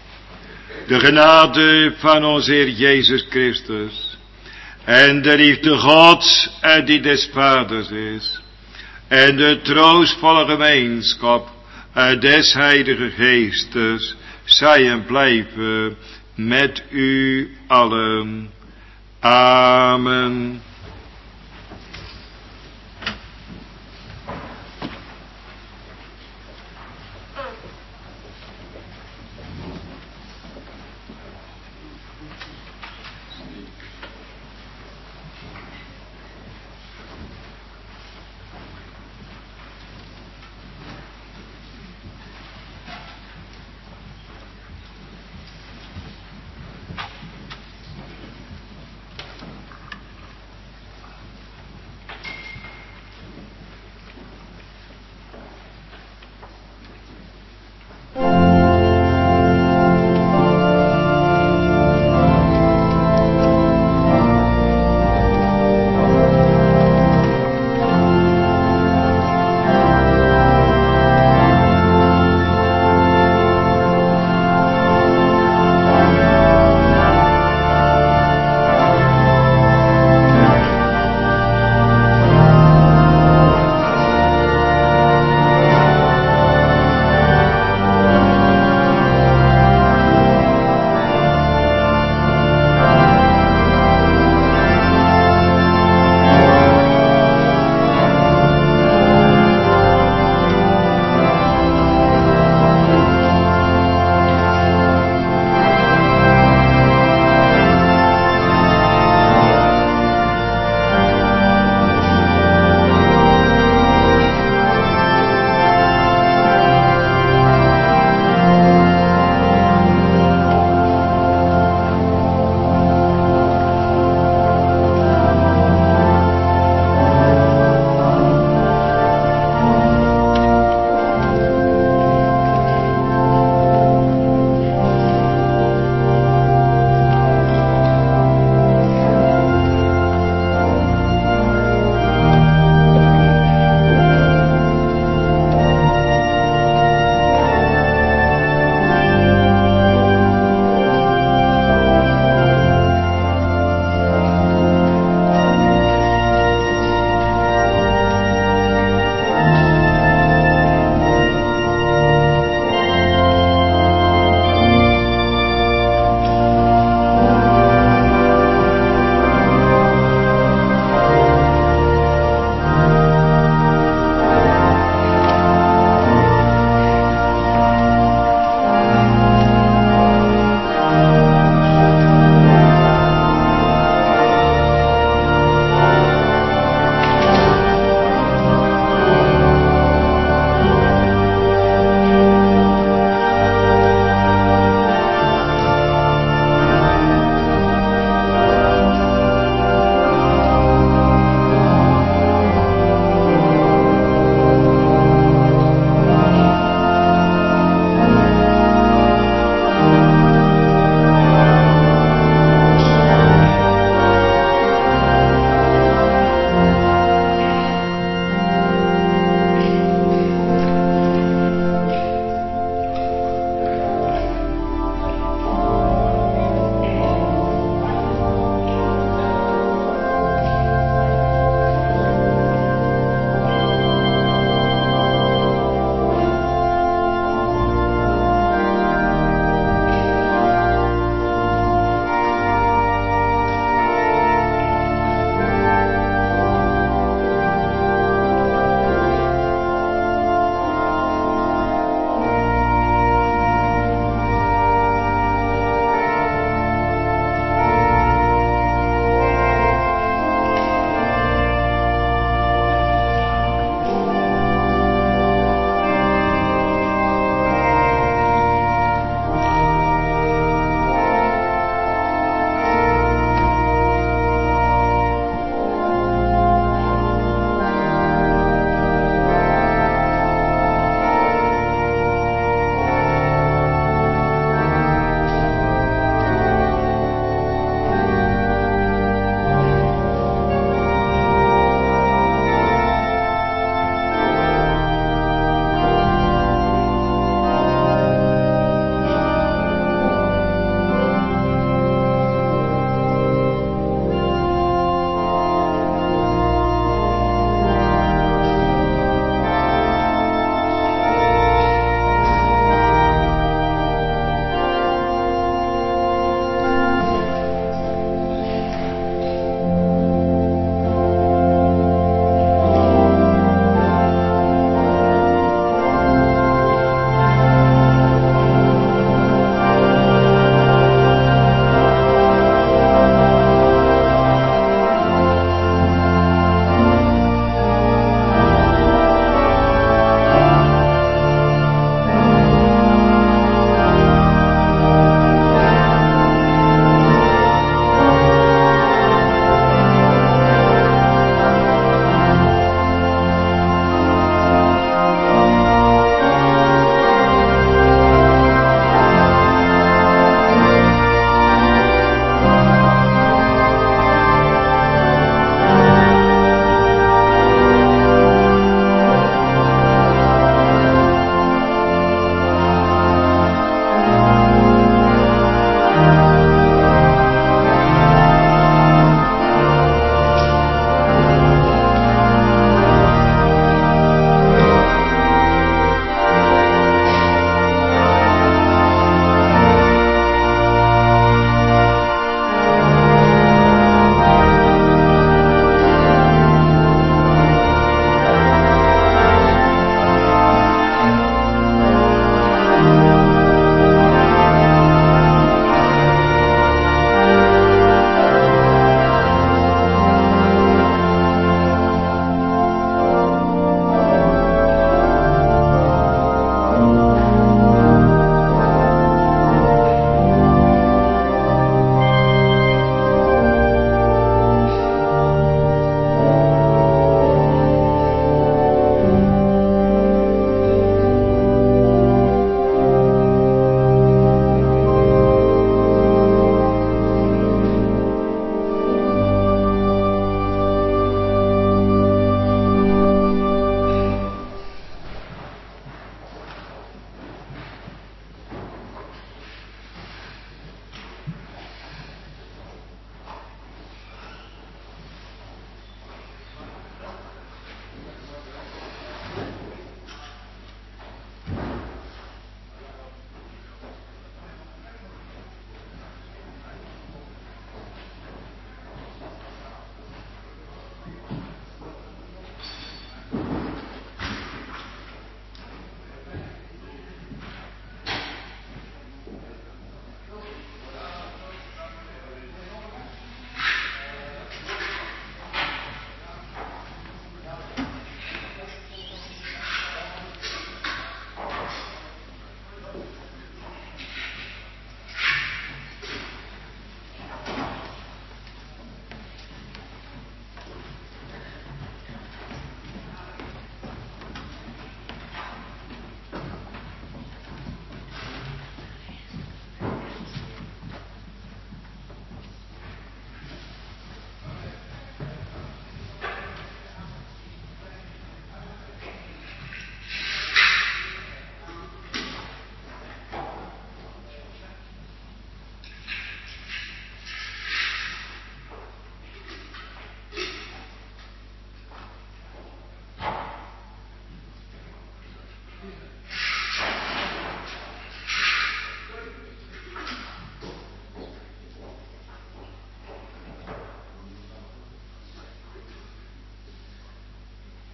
De genade van onze Heer Jezus Christus. En de liefde Gods en die des Vaders is. En de troostvolle gemeenschap des Heilige Geestes. Zij en blijven met u allen. Amen.